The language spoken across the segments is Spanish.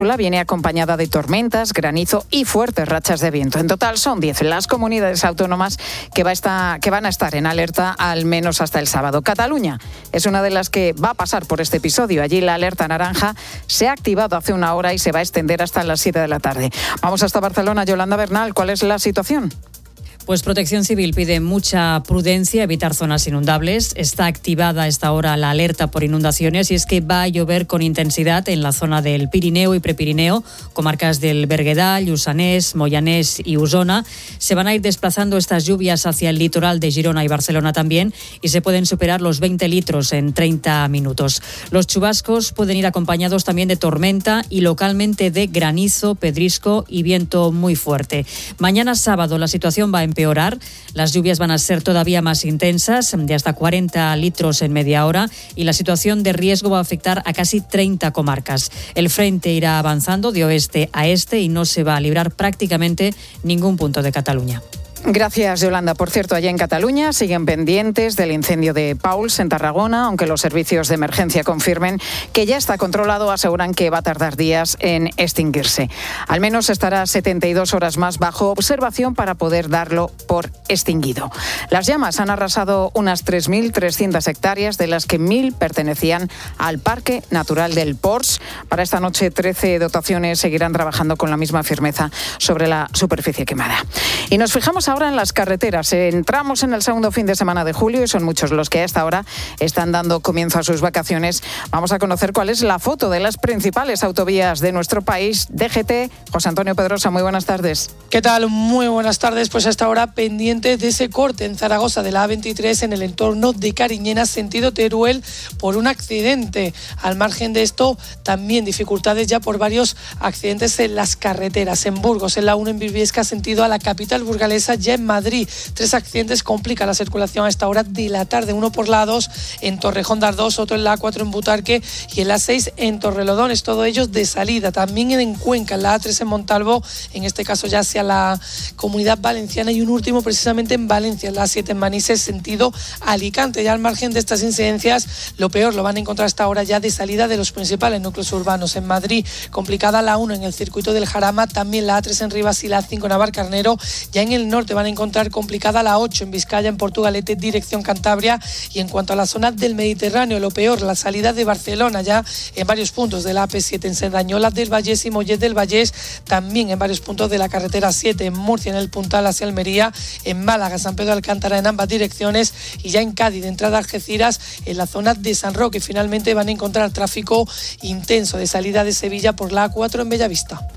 niebla viene acompañada de tormentas, granizo y fuertes rachas de viento. En total son 10 las comunidades autónomas que van a estar en alerta al menos hasta el sábado. Cataluña es una de las que va a pasar por este episodio. Allí la alerta naranja se ha activado hace una hora y se va a extender hasta las 7 de la tarde. Vamos hasta Barcelona. Yolanda Bernal, ¿cuál es la situación? Pues Protección Civil pide mucha prudencia, evitar zonas inundables. Está activada a esta hora la alerta por inundaciones y es que va a llover con intensidad en la zona del Pirineo y Prepirineo, comarcas del Berguedà, Lluçanès, Moianès y Osona. Se van a ir desplazando estas lluvias hacia el litoral de Girona y Barcelona también y se pueden superar los 20 litros en 30 minutos. Los chubascos pueden ir acompañados también de tormenta y localmente de granizo, pedrisco y viento muy fuerte. Mañana sábado la situación va a empeorar. Las lluvias van a ser todavía más intensas, de hasta 40 litros en media hora, y la situación de riesgo va a afectar a casi 30 comarcas. El frente irá avanzando de oeste a este y no se va a librar prácticamente ningún punto de Cataluña. Gracias, Yolanda. Por cierto, allá en Cataluña siguen pendientes del incendio de Pauls en Tarragona, aunque los servicios de emergencia confirmen que ya está controlado, aseguran que va a tardar días en extinguirse. Al menos estará 72 horas más bajo observación para poder darlo por extinguido. Las llamas han arrasado unas 3.300 hectáreas, de las que 1.000 pertenecían al Parque Natural del Pors. Para esta noche, 13 dotaciones seguirán trabajando con la misma firmeza sobre la superficie quemada. Y nos fijamos ahora en las carreteras. Entramos en el segundo fin de semana de julio y son muchos los que a esta hora están dando comienzo a sus vacaciones. Vamos a conocer cuál es la foto de las principales autovías de nuestro país. DGT, José Antonio Pedrosa, muy buenas tardes. ¿Qué tal? Muy buenas tardes. Pues hasta ahora pendiente de ese corte en Zaragoza de la A23 en el entorno de Cariñena, sentido Teruel, por un accidente. Al margen de esto, también dificultades ya por varios accidentes en las carreteras. En Burgos, en la 1 en Briviesca, sentido a la capital burgalesa. Ya en Madrid, 3 accidentes complican la circulación a esta hora de la tarde. Uno por la A2 en Torrejón de Ardoz, otro en la A4 en Butarque y en la A6 en Torrelodones, todos ellos de salida. También en Cuenca, en la A3 en Montalvo, en este caso ya hacia la Comunidad Valenciana, y un último precisamente en Valencia, en la A7 en Manises, sentido Alicante. Ya al margen de estas incidencias, lo peor lo van a encontrar hasta ahora ya de salida de los principales núcleos urbanos. En Madrid, complicada la 1 en el circuito del Jarama, también la A3 en Rivas y la A5 en Navarcarnero. Ya en el norte van a encontrar complicada la 8 en Vizcaya, en Portugalete, dirección Cantabria. Y en cuanto a la zona del Mediterráneo, lo peor, la salida de Barcelona, ya en varios puntos de la AP7 en Cerdañola del Vallés y Mollet del Vallés, también en varios puntos de la carretera 7 en Murcia, en el Puntal hacia Almería, en Málaga, San Pedro de Alcántara, en ambas direcciones, y ya en Cádiz, de entrada a Algeciras, en la zona de San Roque. Finalmente van a encontrar tráfico intenso de salida de Sevilla por la A4 en Bellavista.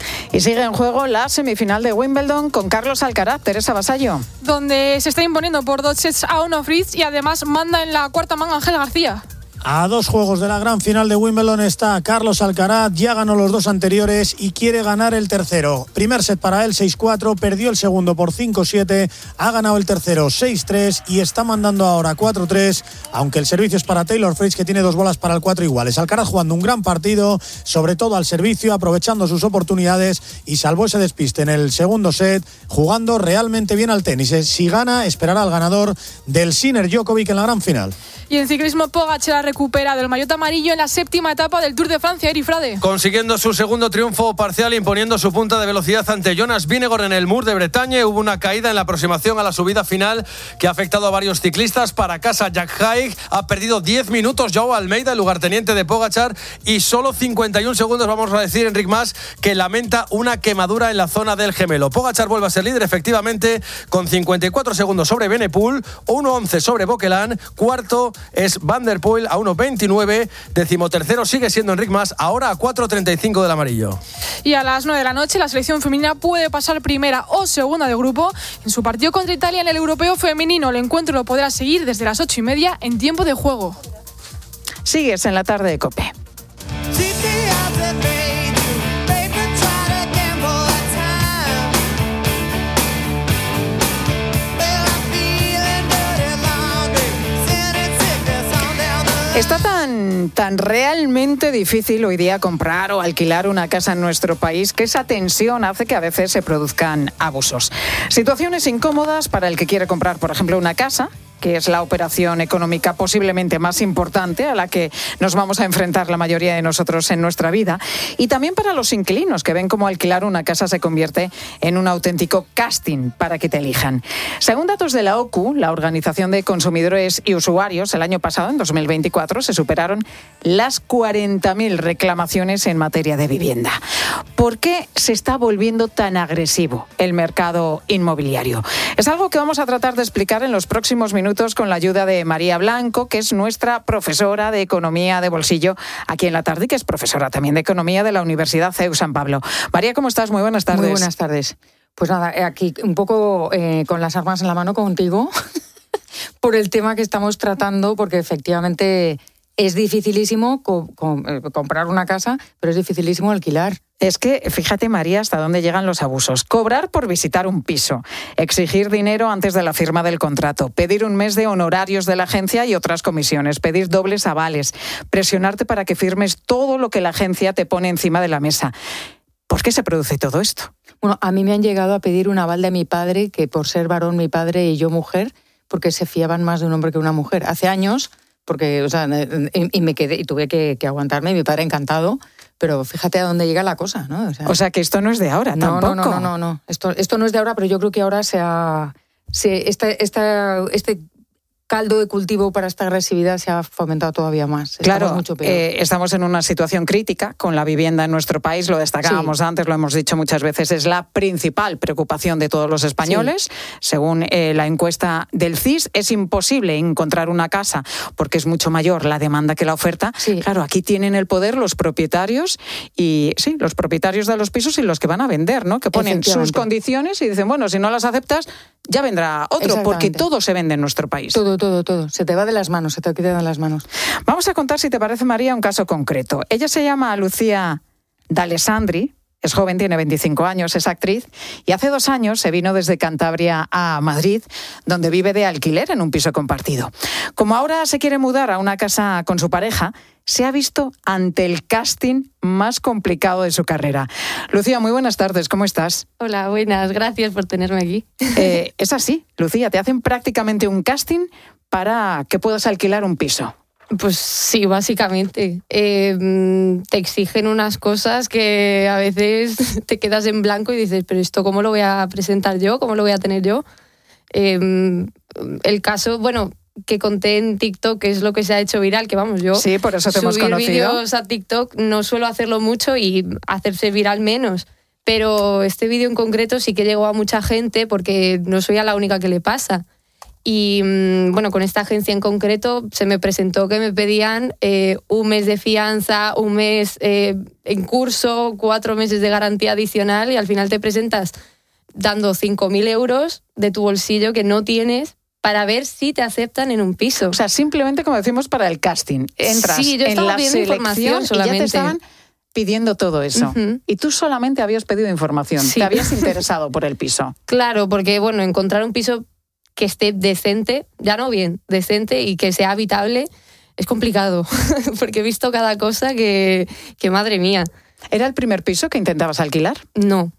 Y sigue en juego la semifinal de Wimbledon con Carlos Alcaraz. Teresa Vasallo. Donde se está imponiendo por 2-1 Fritz y además manda en la cuarta manga Ángel García. A 2 juegos de la gran final de Wimbledon está Carlos Alcaraz, ya ganó los 2 anteriores y quiere ganar el tercero. Primer set para él, 6-4, perdió el segundo por 5-7, ha ganado el tercero 6-3 y está mandando ahora 4-3, aunque el servicio es para Taylor Fritz, que tiene 2 bolas para el 4 iguales. Alcaraz jugando un gran partido, sobre todo al servicio, aprovechando sus oportunidades, y salvó ese despiste en el segundo set, jugando realmente bien al tenis. Si gana, esperará al ganador del Sinner Djokovic en la gran final. Y en ciclismo, Pogačar recupera del maillot amarillo en la 7ª etapa del Tour de Francia. Eri Frade. Consiguiendo su segundo triunfo parcial, imponiendo su punta de velocidad ante Jonas Vingegaard en el Mur de Bretaña. Hubo una caída en la aproximación a la subida final que ha afectado a varios ciclistas. Para casa, Jack Haig ha perdido 10 minutos. Joao Almeida, el lugarteniente de Pogačar, y solo 51 segundos, vamos a decir, Enric Mas, que lamenta una quemadura en la zona del gemelo. Pogačar vuelve a ser líder, efectivamente, con 54 segundos sobre Benepool, 1.11 sobre Boquelán, cuarto es Van der Poel a 1.29, decimotercero sigue siendo Enric Mas, ahora a 4.35 del amarillo. Y a las 9 de la noche la selección femenina puede pasar primera o segunda de grupo en su partido contra Italia en el Europeo Femenino. El encuentro lo podrá seguir desde las 8:30 en tiempo de juego. Sigues en la tarde de COPE. Está tan realmente difícil hoy día comprar o alquilar una casa en nuestro país que esa tensión hace que a veces se produzcan abusos. Situaciones incómodas para el que quiere comprar, por ejemplo, una casa que es la operación económica posiblemente más importante a la que nos vamos a enfrentar la mayoría de nosotros en nuestra vida, y también para los inquilinos que ven cómo alquilar una casa se convierte en un auténtico casting para que te elijan. Según datos de la OCU, la Organización de Consumidores y Usuarios, el año pasado, en 2024, se superaron las 40.000 reclamaciones en materia de vivienda. ¿Por qué se está volviendo tan agresivo el mercado inmobiliario? Es algo que vamos a tratar de explicar en los próximos minutos con la ayuda de María Blanco, que es nuestra profesora de Economía de Bolsillo aquí en La Tarde, y que es profesora también de Economía de la Universidad CEU San Pablo. María, ¿cómo estás? Muy buenas tardes. Muy buenas tardes. Pues nada, aquí un poco con las armas en la mano contigo por el tema que estamos tratando, porque efectivamente es dificilísimo comprar una casa, pero es dificilísimo alquilar. Es que, fíjate, María, hasta dónde llegan los abusos. Cobrar por visitar un piso, exigir dinero antes de la firma del contrato, pedir un mes de honorarios de la agencia y otras comisiones, pedir dobles avales, presionarte para que firmes todo lo que la agencia te pone encima de la mesa. ¿Por qué se produce todo esto? Bueno, a mí me han llegado a pedir un aval de mi padre, que por ser varón mi padre y yo mujer, porque se fiaban más de un hombre que una mujer. Hace años, porque, o sea, y me quedé y tuve que aguantarme, y mi padre encantado. Pero fíjate a dónde llega la cosa, ¿no? O sea que esto no es de ahora, tampoco. No. Esto no es de ahora, pero yo creo que ahora este caldo de cultivo para esta agresividad se ha fomentado todavía más. Claro, mucho peor. Estamos en una situación crítica con la vivienda en nuestro país, lo destacábamos antes, lo hemos dicho muchas veces, es la principal preocupación de todos los españoles. Sí. Según la encuesta del CIS, es imposible encontrar una casa porque es mucho mayor la demanda que la oferta. Sí. Claro, aquí tienen el poder los propietarios los propietarios de los pisos y los que van a vender, ¿no? Que ponen sus condiciones y dicen, bueno, si no las aceptas, ya vendrá otro, porque todo se vende en nuestro país. Todo. Se te va de las manos, se te queda de las manos. Vamos a contar, si te parece, María, un caso concreto. Ella se llama Lucía D'Alessandri, es joven, tiene 25 años, es actriz, y hace 2 años se vino desde Cantabria a Madrid, donde vive de alquiler en un piso compartido. Como ahora se quiere mudar a una casa con su pareja, se ha visto ante el casting más complicado de su carrera. Lucía, muy buenas tardes, ¿cómo estás? Hola, buenas, gracias por tenerme aquí. Es así, Lucía, te hacen prácticamente un casting para que puedas alquilar un piso. Pues sí, básicamente. Te exigen unas cosas que a veces te quedas en blanco y dices, pero ¿esto cómo lo voy a presentar yo? ¿Cómo lo voy a tener yo? El caso, bueno, que conté en TikTok, que es lo que se ha hecho viral, que vamos, yo sí, por eso te hemos conocido. Subir vídeos a TikTok no suelo hacerlo mucho y hacerse viral menos. Pero este vídeo en concreto sí que llegó a mucha gente porque no soy a la única que le pasa. Y bueno, con esta agencia en concreto se me presentó que me pedían un mes de fianza, un mes en curso, 4 meses de garantía adicional, y al final te presentas dando 5.000 euros de tu bolsillo que no tienes para ver si te aceptan en un piso. O sea, simplemente, como decimos, para el casting. Entras yo en la selección solamente. Y ya te estaban pidiendo todo eso. Uh-huh. Y tú solamente habías pedido información. Sí. Te habías interesado por el piso. Claro, porque bueno, encontrar un piso que esté decente, ya no bien, decente y que sea habitable, es complicado, porque he visto cada cosa que madre mía. ¿Era el primer piso que intentabas alquilar? No,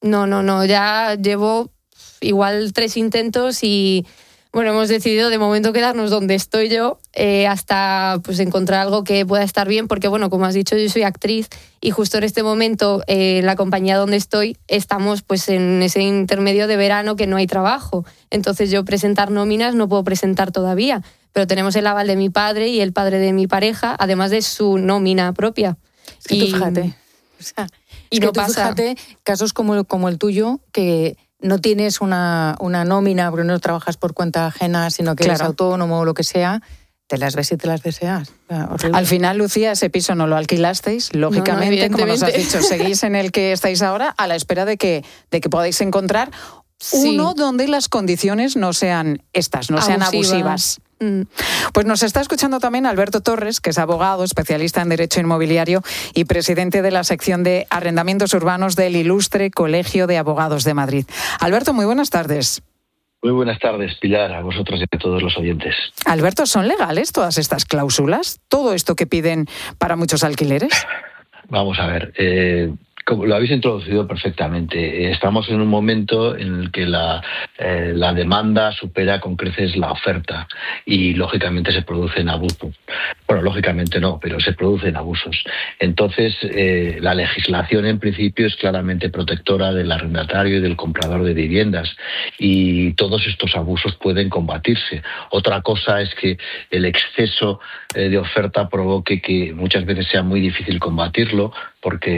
ya llevo igual 3 intentos y bueno, hemos decidido de momento quedarnos donde estoy yo hasta pues encontrar algo que pueda estar bien, porque bueno, como has dicho, yo soy actriz y justo en este momento la compañía donde estoy estamos pues en ese intermedio de verano que no hay trabajo. Entonces yo presentar nóminas no puedo presentar todavía, pero tenemos el aval de mi padre y el padre de mi pareja, además de su nómina propia. Y tú fíjate, o sea, y no pasa. Fíjate casos como el tuyo, que no tienes una nómina porque no trabajas por cuenta ajena, sino que eres autónomo o lo que sea, te las ves y te las deseas. Al final, Lucía, ese piso no lo alquilasteis, lógicamente, como nos has dicho, seguís en el que estáis ahora a la espera de que podáis encontrar uno donde las condiciones no sean estas, no sean abusivas. Pues nos está escuchando también Alberto Torres, que es abogado, especialista en Derecho Inmobiliario y presidente de la sección de arrendamientos urbanos del Ilustre Colegio de Abogados de Madrid. Alberto, muy buenas tardes. Muy buenas tardes, Pilar, a vosotros y a todos los oyentes. Alberto, ¿son legales todas estas cláusulas? ¿Todo esto que piden para muchos alquileres? Vamos a ver, Como lo habéis introducido perfectamente, estamos en un momento en el que la demanda supera con creces la oferta y lógicamente se producen abusos. Bueno, lógicamente no, pero se producen abusos. Entonces, la legislación en principio es claramente protectora del arrendatario y del comprador de viviendas y todos estos abusos pueden combatirse. Otra cosa es que el exceso de oferta provoque que muchas veces sea muy difícil combatirlo, porque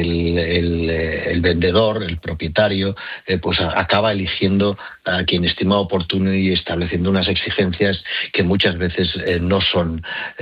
el vendedor, el propietario, pues acaba eligiendo a quien estima oportuno y estableciendo unas exigencias que muchas veces no son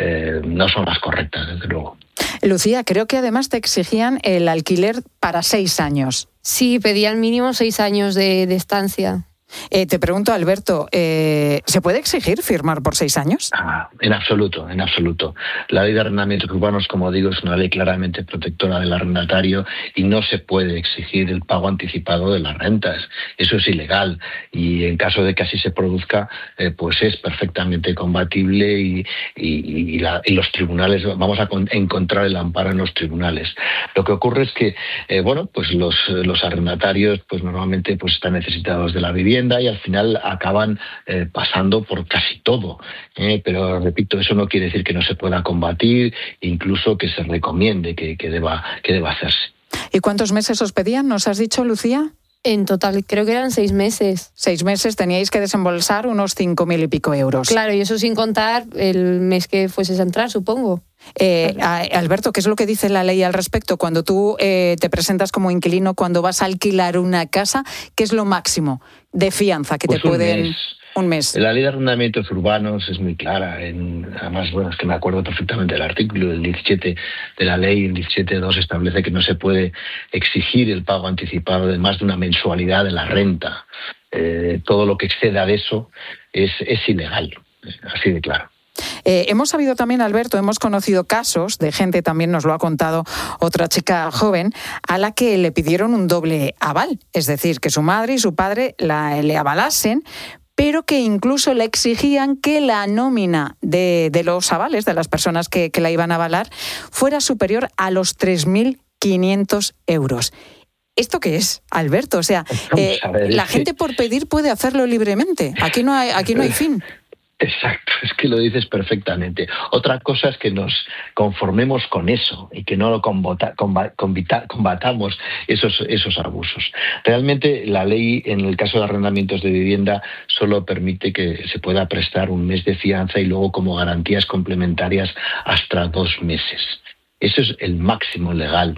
las correctas, desde luego. Lucía, creo que además te exigían el alquiler para 6 años. Sí, pedían mínimo 6 años de estancia. Te pregunto, Alberto, ¿se puede exigir firmar por 6 años? En absoluto, en absoluto. La ley de arrendamientos urbanos, como digo, es una ley claramente protectora del arrendatario y no se puede exigir el pago anticipado de las rentas. Eso es ilegal y en caso de que así se produzca, pues es perfectamente combatible y los tribunales, vamos a encontrar el amparo en los tribunales. Lo que ocurre es que, pues los arrendatarios pues normalmente pues están necesitados de la vivienda y al final acaban pasando por casi todo. Pero repito, eso no quiere decir que no se pueda combatir, incluso que se recomiende que deba hacerse. ¿Y cuántos meses os pedían? ¿Nos has dicho, Lucía? En total creo que eran 6 meses. 6 meses, teníais que desembolsar unos 5.000 y pico euros. Claro, y eso sin contar el mes que fueses a entrar, supongo. Alberto, ¿qué es lo que dice la ley al respecto? Cuando tú te presentas como inquilino, cuando vas a alquilar una casa, ¿qué es lo máximo de fianza que te pueden...? Un mes. La ley de arrendamientos urbanos es muy clara. Además, es que me acuerdo perfectamente del artículo, el 17 de la ley, el 17.2 establece que no se puede exigir el pago anticipado de más de una mensualidad de la renta. Todo lo que exceda de eso es ilegal, así de claro. Hemos sabido también, Alberto, hemos conocido casos de gente, también nos lo ha contado otra chica joven, a la que le pidieron un doble aval, es decir, que su madre y su padre le avalasen, pero que incluso le exigían que la nómina de los avales, de las personas que la iban a avalar, fuera superior a los 3.500 euros. ¿Esto qué es, Alberto? O sea, la gente por pedir puede hacerlo libremente. Aquí no hay fin. Exacto, es que lo dices perfectamente. Otra cosa es que nos conformemos con eso y que no combatamos esos abusos. Realmente la ley, en el caso de arrendamientos de vivienda, solo permite que se pueda prestar un mes de fianza y luego como garantías complementarias hasta 2 meses. Eso es el máximo legal.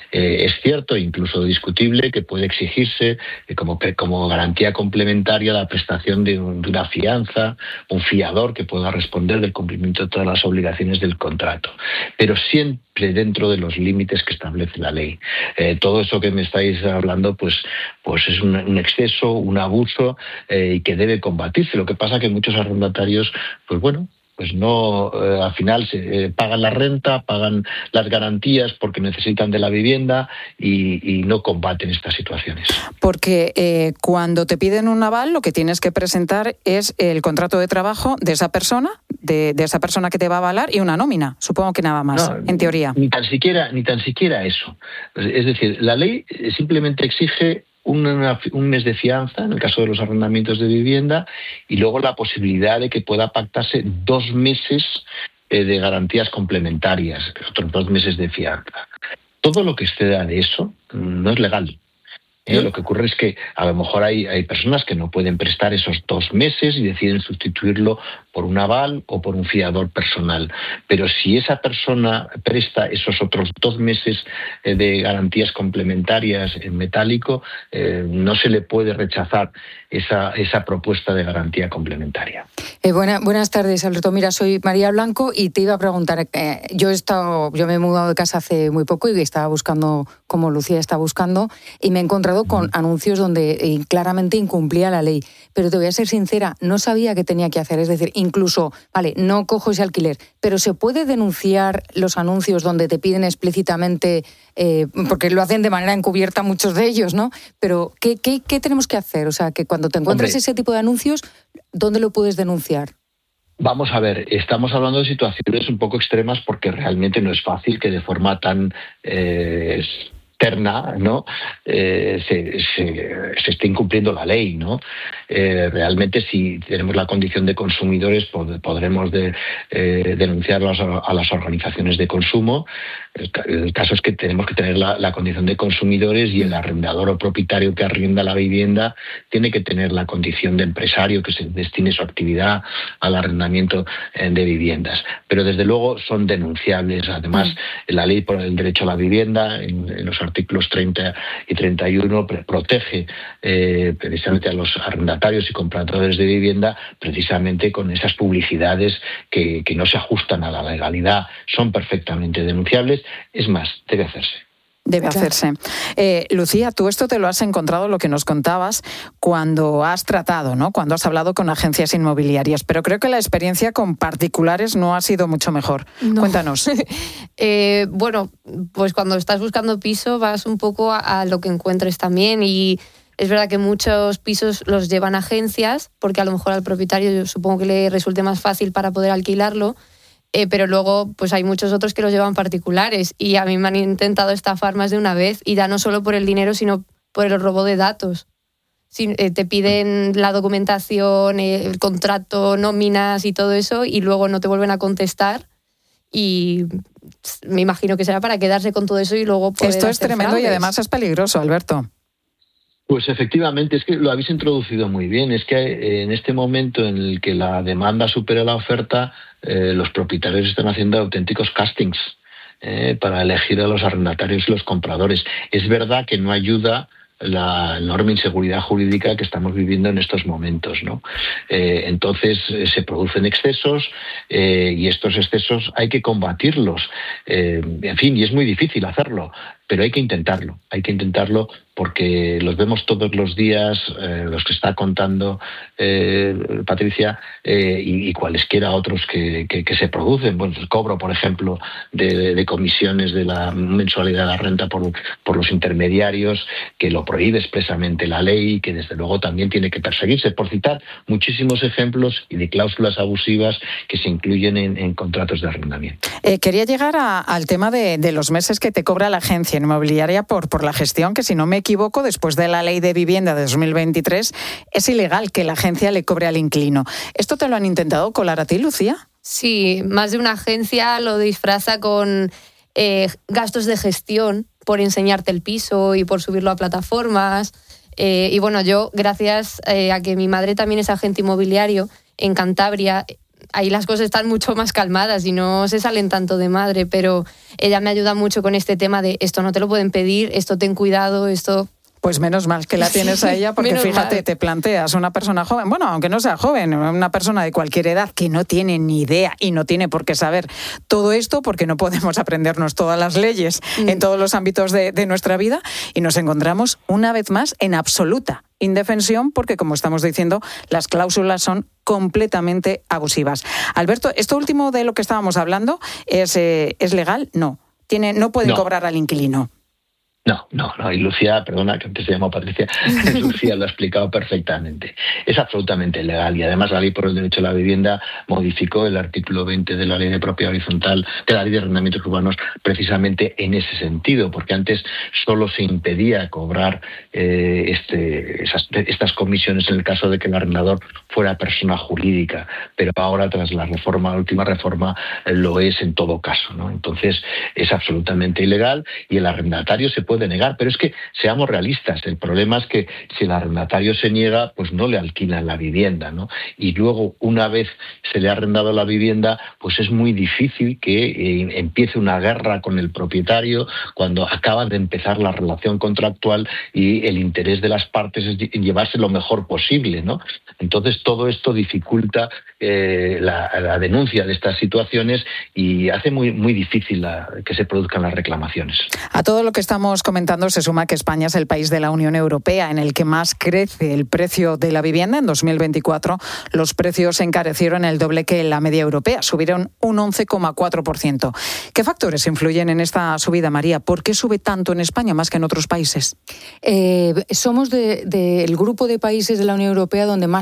Es cierto, incluso discutible, que puede exigirse como garantía complementaria la prestación de una fianza, un fiador que pueda responder del cumplimiento de todas las obligaciones del contrato, pero siempre dentro de los límites que establece la ley. Todo eso que me estáis hablando pues es un exceso, un abuso y que debe combatirse. Lo que pasa es que muchos arrendatarios, pues no, al final se pagan la renta, pagan las garantías porque necesitan de la vivienda y no combaten estas situaciones. Porque cuando te piden un aval, lo que tienes que presentar es el contrato de trabajo de esa persona, de esa persona que te va a avalar y una nómina. Supongo que nada más, en teoría. Ni tan siquiera eso. Es decir, la ley simplemente exige un mes de fianza en el caso de los arrendamientos de vivienda y luego la posibilidad de que pueda pactarse 2 meses de garantías complementarias, otros 2 meses de fianza. Todo lo que exceda de eso no es legal. Lo que ocurre es que a lo mejor hay personas que no pueden prestar esos 2 meses y deciden sustituirlo por un aval o por un fiador personal. Pero si esa persona presta esos otros 2 meses de garantías complementarias en metálico, no se le puede rechazar esa propuesta de garantía complementaria. Buenas tardes, Alberto. Mira, soy María Blanco y te iba a preguntar, yo me he mudado de casa hace muy poco y estaba buscando, como Lucía está buscando, y me he encontrado con anuncios donde claramente incumplía la ley. Pero te voy a ser sincera, no sabía qué tenía que hacer. Es decir, incluso, no cojo ese alquiler, pero ¿se puede denunciar los anuncios donde te piden explícitamente, porque lo hacen de manera encubierta muchos de ellos, ¿no? Pero ¿qué tenemos que hacer? O sea, que cuando te encuentras ese tipo de anuncios, ¿dónde lo puedes denunciar? Vamos a ver, estamos hablando de situaciones un poco extremas porque realmente no es fácil que de forma tan externa, ¿no? Se esté incumpliendo la ley, ¿no? Realmente, si tenemos la condición de consumidores, podremos denunciarlos a las organizaciones de consumo. El caso es que tenemos que tener la condición de consumidores, y el arrendador o propietario que arrienda la vivienda tiene que tener la condición de empresario que se destine su actividad al arrendamiento de viviendas. Pero desde luego son denunciables. Además, la ley por el derecho a la vivienda, en los artículos 30 y 31, protege precisamente a los arrendatarios y compradores de vivienda, precisamente con esas publicidades que no se ajustan a la legalidad. Son perfectamente denunciables. Es más, debe hacerse. Debe hacerse. Lucía, tú esto te lo has encontrado, lo que nos contabas, cuando has tratado, ¿no? Cuando has hablado con agencias inmobiliarias, pero creo que la experiencia con particulares no ha sido mucho mejor. No. Cuéntanos. Bueno, pues cuando estás buscando piso vas un poco a lo que encuentres también, y es verdad que muchos pisos los llevan agencias porque a lo mejor al propietario yo supongo que le resulte más fácil para poder alquilarlo. Pero luego pues hay muchos otros que los llevan particulares, y a mí me han intentado estafar más de una vez, y ya no solo por el dinero sino por el robo de datos. Te piden la documentación, el contrato, nóminas y todo eso, y luego no te vuelven a contestar, y me imagino que será para quedarse con todo eso y luego poder Esto es tremendo fraudes. Y además es peligroso, Alberto. Pues efectivamente, es que lo habéis introducido muy bien. Es que en este momento en el que la demanda supera la oferta, los propietarios están haciendo auténticos castings para elegir a los arrendatarios y los compradores. Es verdad que no ayuda la enorme inseguridad jurídica que estamos viviendo en estos momentos, ¿no? Entonces se producen excesos, y estos excesos hay que combatirlos. En fin, y es muy difícil hacerlo, pero hay que intentarlo porque los vemos todos los días, los que está contando Patricia, y cualesquiera otros que se producen. Bueno, el cobro, por ejemplo, de comisiones de la mensualidad de la renta por los intermediarios, que lo prohíbe expresamente la ley y que desde luego también tiene que perseguirse, por citar muchísimos ejemplos, y de cláusulas abusivas que se incluyen en contratos de arrendamiento. Quería llegar al tema de los meses que te cobra la agencia inmobiliaria por la gestión, que si no me equivoco, después de la ley de vivienda de 2023, es ilegal que la agencia le cobre al inquilino. ¿Esto te lo han intentado colar a ti, Lucía? Sí, más de una agencia lo disfraza con gastos de gestión por enseñarte el piso y por subirlo a plataformas. Y bueno, yo, gracias a que mi madre también es agente inmobiliario en Cantabria, ahí las cosas están mucho más calmadas y no se salen tanto de madre, pero ella me ayuda mucho con este tema de esto no te lo pueden pedir, esto ten cuidado, esto... Pues menos mal que la tienes a ella, porque fíjate, mal. Te planteas una persona joven, bueno, aunque no sea joven, una persona de cualquier edad que no tiene ni idea y no tiene por qué saber todo esto, porque no podemos aprendernos todas las leyes en todos los ámbitos de nuestra vida, y nos encontramos una vez más en absoluta indefensión, porque como estamos diciendo, las cláusulas son completamente abusivas. Alberto, esto último de lo que estábamos hablando, ¿es legal? No. No pueden cobrar al inquilino. No, y Lucía, perdona que antes se llamó Patricia, Lucía lo ha explicado perfectamente. Es absolutamente ilegal, y además la ley por el derecho a la vivienda modificó el artículo 20 de la ley de propiedad horizontal, de la ley de arrendamientos urbanos, precisamente en ese sentido, porque antes solo se impedía cobrar estas comisiones en el caso de que el arrendador fuera persona jurídica, pero ahora tras la última reforma lo es en todo caso, ¿no? Entonces es absolutamente ilegal, y el arrendatario se puede negar, pero es que seamos realistas, el problema es que si el arrendatario se niega, pues no le alquilan la vivienda, ¿no? Y luego, una vez se le ha arrendado la vivienda, pues es muy difícil que empiece una guerra con el propietario cuando acaba de empezar la relación contractual, y el interés de las partes es llevarse lo mejor posible, ¿no? Entonces todo esto dificulta la denuncia de estas situaciones y hace muy difícil que se produzcan las reclamaciones. A todo lo que estamos comentando se suma que España es el país de la Unión Europea en el que más crece el precio de la vivienda. En 2024 los precios se encarecieron el doble que la media europea, subieron un 11,4%. ¿Qué factores influyen en esta subida, María? ¿Por qué sube tanto en España más que en otros países? Somos del grupo de países de la Unión Europea donde más sube la vivienda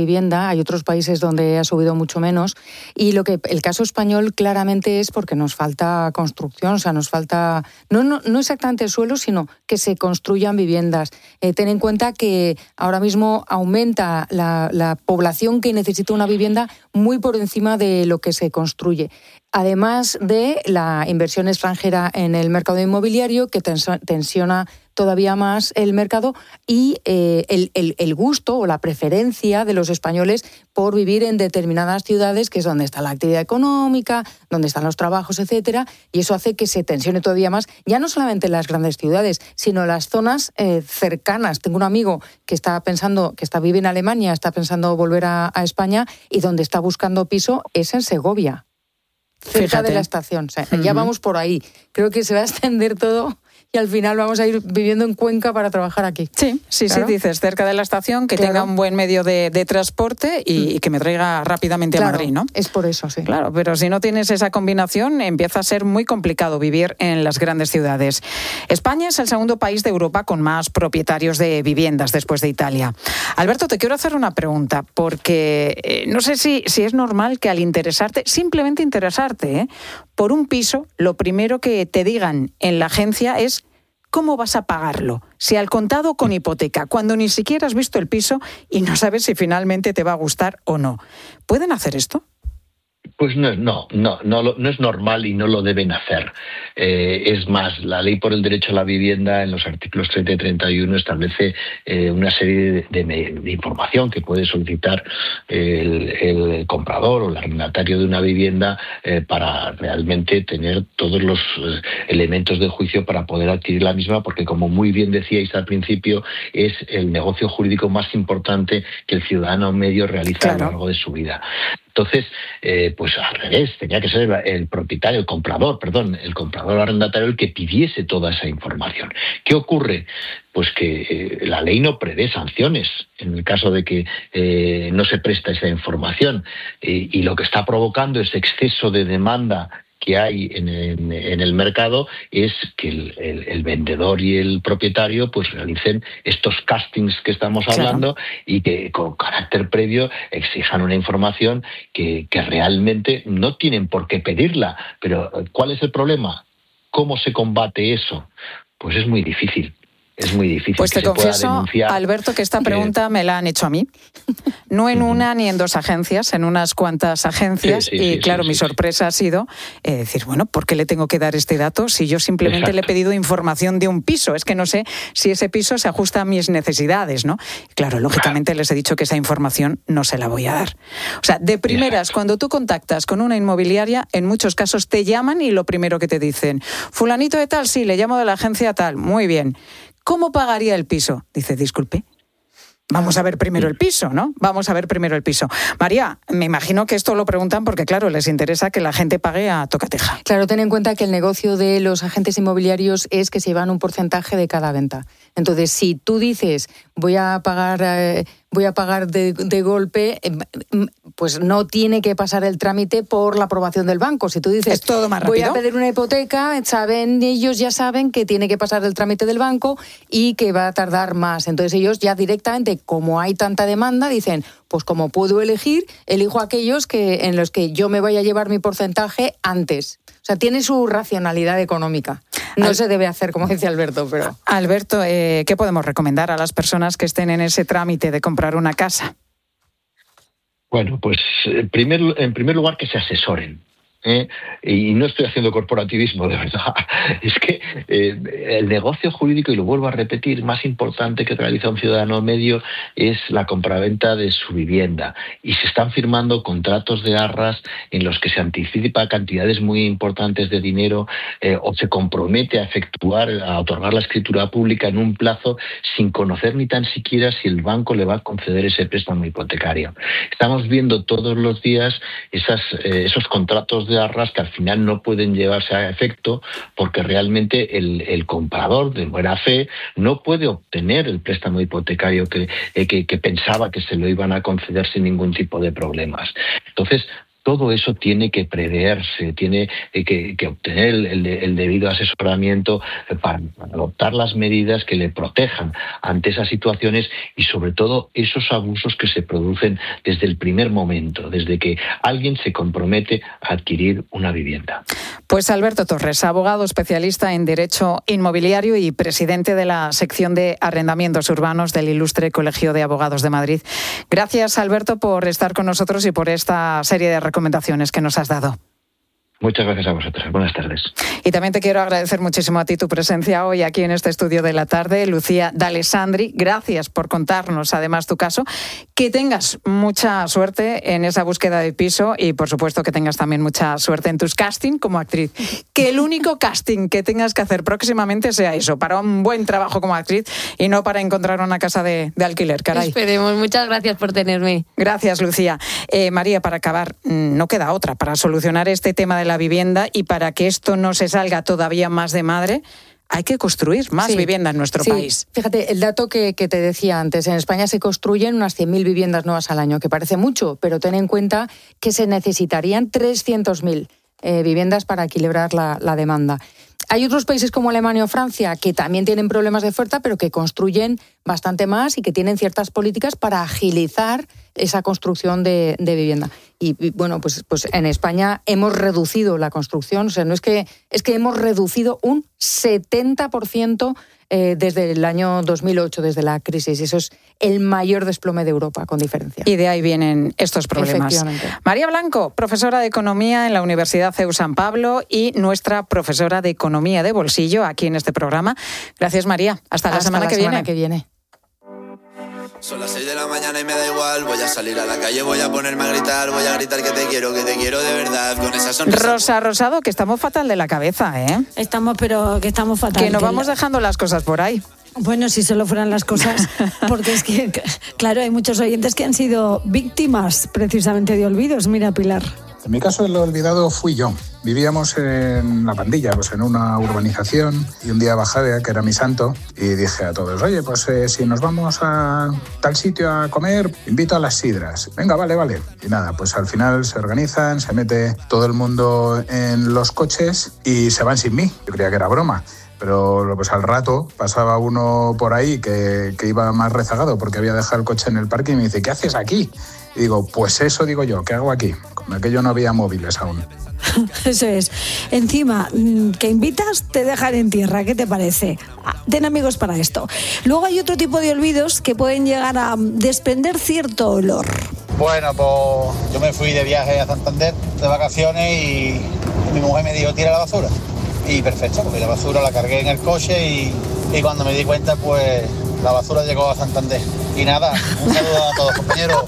vivienda. Hay otros países donde ha subido mucho menos. Y el caso español claramente es porque nos falta construcción, o sea, nos falta no exactamente el suelo, sino que se construyan viviendas. Ten en cuenta que ahora mismo aumenta la población que necesita una vivienda muy por encima de lo que se construye. Además de la inversión extranjera en el mercado inmobiliario, que tensiona todavía más el mercado, y el gusto o la preferencia de los españoles por vivir en determinadas ciudades, que es donde está la actividad económica, donde están los trabajos, etcétera, y eso hace que se tensione todavía más, ya no solamente en las grandes ciudades, sino en las zonas cercanas. Tengo un amigo que vive en Alemania, está pensando volver a España, y donde está buscando piso es en Segovia, cerca de la estación. O sea, ya vamos por ahí. Creo que se va a extender todo y al final vamos a ir viviendo en Cuenca para trabajar aquí. Sí, claro. Dices, cerca de la estación, que tenga un buen medio de transporte y que me traiga rápidamente a Madrid, ¿no? Es por eso, sí. Claro, pero si no tienes esa combinación, empieza a ser muy complicado vivir en las grandes ciudades. España es el segundo país de Europa con más propietarios de viviendas después de Italia. Alberto, te quiero hacer una pregunta, porque no sé si es normal que al simplemente interesarte, por un piso, lo primero que te digan en la agencia es ¿cómo vas a pagarlo? Si al contado o con hipoteca, cuando ni siquiera has visto el piso y no sabes si finalmente te va a gustar o no. ¿Pueden hacer esto? Pues no es normal y no lo deben hacer. Es más, la Ley por el Derecho a la Vivienda en los artículos 30 y 31 establece una serie de información que puede solicitar el comprador o el arrendatario de una vivienda para realmente tener todos los elementos de juicio para poder adquirir la misma, porque como muy bien decíais al principio, es el negocio jurídico más importante que el ciudadano medio realiza a lo largo de su vida. Entonces, pues al revés, tenía que ser el comprador arrendatario el que pidiese toda esa información. ¿Qué ocurre? Pues que la ley no prevé sanciones en el caso de que no se presta esa información y lo que está provocando ese exceso de demanda que hay en el mercado es que el vendedor y el propietario pues realicen estos castings que estamos hablando y que con carácter previo exijan una información que realmente no tienen por qué pedirla. Pero ¿cuál es el problema? ¿Cómo se combate eso? Pues es muy difícil. Es muy difícil. Pues te confieso, Alberto, que esta pregunta me la han hecho a mí. No en una ni en dos agencias, en unas cuantas agencias. Mi sorpresa ha sido decir, bueno, ¿por qué le tengo que dar este dato si yo simplemente le he pedido información de un piso? Es que no sé si ese piso se ajusta a mis necesidades, ¿no? Claro, lógicamente les he dicho que esa información no se la voy a dar. O sea, de primeras, cuando tú contactas con una inmobiliaria, en muchos casos te llaman y lo primero que te dicen, fulanito de tal, sí, le llamo de la agencia tal, muy bien. ¿Cómo pagaría el piso? Dice, disculpe. Vamos a ver primero el piso, ¿no? Vamos a ver primero el piso. María, me imagino que esto lo preguntan porque, claro, les interesa que la gente pague a tocateja. Claro, ten en cuenta que el negocio de los agentes inmobiliarios es que se llevan un porcentaje de cada venta. Entonces, si tú dices, voy a pagar de golpe, pues no tiene que pasar el trámite por la aprobación del banco. Si tú dices, es todo más rápido. Voy a pedir una hipoteca, ellos ya saben que tiene que pasar el trámite del banco y que va a tardar más. Entonces ellos ya directamente, como hay tanta demanda, dicen, pues como puedo elegir, elijo aquellos en los que yo me vaya a llevar mi porcentaje antes. O sea, tiene su racionalidad económica. No se debe hacer, como dice Alberto, pero... Alberto, ¿qué podemos recomendar a las personas que estén en ese trámite de comprar una casa? Bueno, pues en primer lugar que se asesoren. Y no estoy haciendo corporativismo, de verdad. Es que el negocio jurídico, y lo vuelvo a repetir, más importante que realiza un ciudadano medio es la compraventa de su vivienda. Y se están firmando contratos de arras en los que se anticipa cantidades muy importantes de dinero o se compromete a otorgar la escritura pública en un plazo sin conocer ni tan siquiera si el banco le va a conceder ese préstamo hipotecario. Estamos viendo todos los días esos contratos de arras que al final no pueden llevarse a efecto porque realmente el comprador de buena fe no puede obtener el préstamo hipotecario que pensaba que se lo iban a conceder sin ningún tipo de problemas. Entonces, todo eso tiene que preverse, tiene que obtener el debido asesoramiento para adoptar las medidas que le protejan ante esas situaciones y sobre todo esos abusos que se producen desde el primer momento, desde que alguien se compromete a adquirir una vivienda. Pues Alberto Torres, abogado especialista en Derecho Inmobiliario y presidente de la sección de arrendamientos urbanos del Ilustre Colegio de Abogados de Madrid. Gracias, Alberto, por estar con nosotros y por esta serie de recomendaciones que nos has dado. Muchas gracias a vosotros. Buenas tardes. Y también te quiero agradecer muchísimo a ti tu presencia hoy aquí en este estudio de la tarde. Lucía D'Alessandri, gracias por contarnos además tu caso. Que tengas mucha suerte en esa búsqueda de piso y por supuesto que tengas también mucha suerte en tus castings como actriz. Que el único casting que tengas que hacer próximamente sea eso, para un buen trabajo como actriz y no para encontrar una casa de alquiler, caray. Esperemos. Muchas gracias por tenerme. Gracias, Lucía. María, para acabar, no queda otra. Para solucionar este tema de la vivienda y para que esto no se salga todavía más de madre, hay que construir más vivienda en nuestro país. Fíjate, el dato que te decía antes, en España se construyen unas 100.000 viviendas nuevas al año, que parece mucho, pero ten en cuenta que se necesitarían 300.000 viviendas para equilibrar la demanda. Hay otros países como Alemania o Francia que también tienen problemas de oferta, pero que construyen bastante más y que tienen ciertas políticas para agilizar esa construcción de vivienda. Y bueno, pues en España hemos reducido la construcción, o sea, no es que hemos reducido un 70% desde el año 2008, desde la crisis. Eso es el mayor desplome de Europa, con diferencia. Y de ahí vienen estos problemas. María Blanco, profesora de Economía en la Universidad CEU San Pablo y nuestra profesora de Economía de bolsillo aquí en este programa. Gracias, María. Hasta la semana que viene. Son las 6 de la mañana y me da igual. Voy a salir a la calle, voy a ponerme a gritar. Voy a gritar que te quiero de verdad. Con esa sonrisa. Rosa Rosado, que estamos fatal de la cabeza, ¿eh? Estamos fatal. Que nos vamos dejando las cosas por ahí. Bueno, si solo fueran las cosas, porque es que, claro, hay muchos oyentes que han sido víctimas precisamente de olvidos. Mira, Pilar. En mi caso, el olvidado fui yo. Vivíamos en la Pandilla, pues en una urbanización, y un día bajé, que era mi santo, y dije a todos, oye, pues si nos vamos a tal sitio a comer, invito a las sidras. Venga, vale. Y nada, pues al final se organizan, se mete todo el mundo en los coches y se van sin mí. Yo creía que era broma. Pero pues al rato pasaba uno por ahí que iba más rezagado porque había dejado el coche en el parque y me dice, ¿qué haces aquí? Y digo, pues eso digo yo, ¿qué hago aquí? Con aquello no había móviles aún. Eso es. Encima, que invitas, te dejan en tierra. ¿Qué te parece? Ten amigos para esto. Luego hay otro tipo de olvidos que pueden llegar a desprender cierto olor. Bueno, pues yo me fui de viaje a Santander de vacaciones y mi mujer me dijo, tira la basura. Y perfecto, porque la basura la cargué en el coche y cuando me di cuenta, pues la basura llegó a Santander. Y nada, un saludo a todos, compañeros.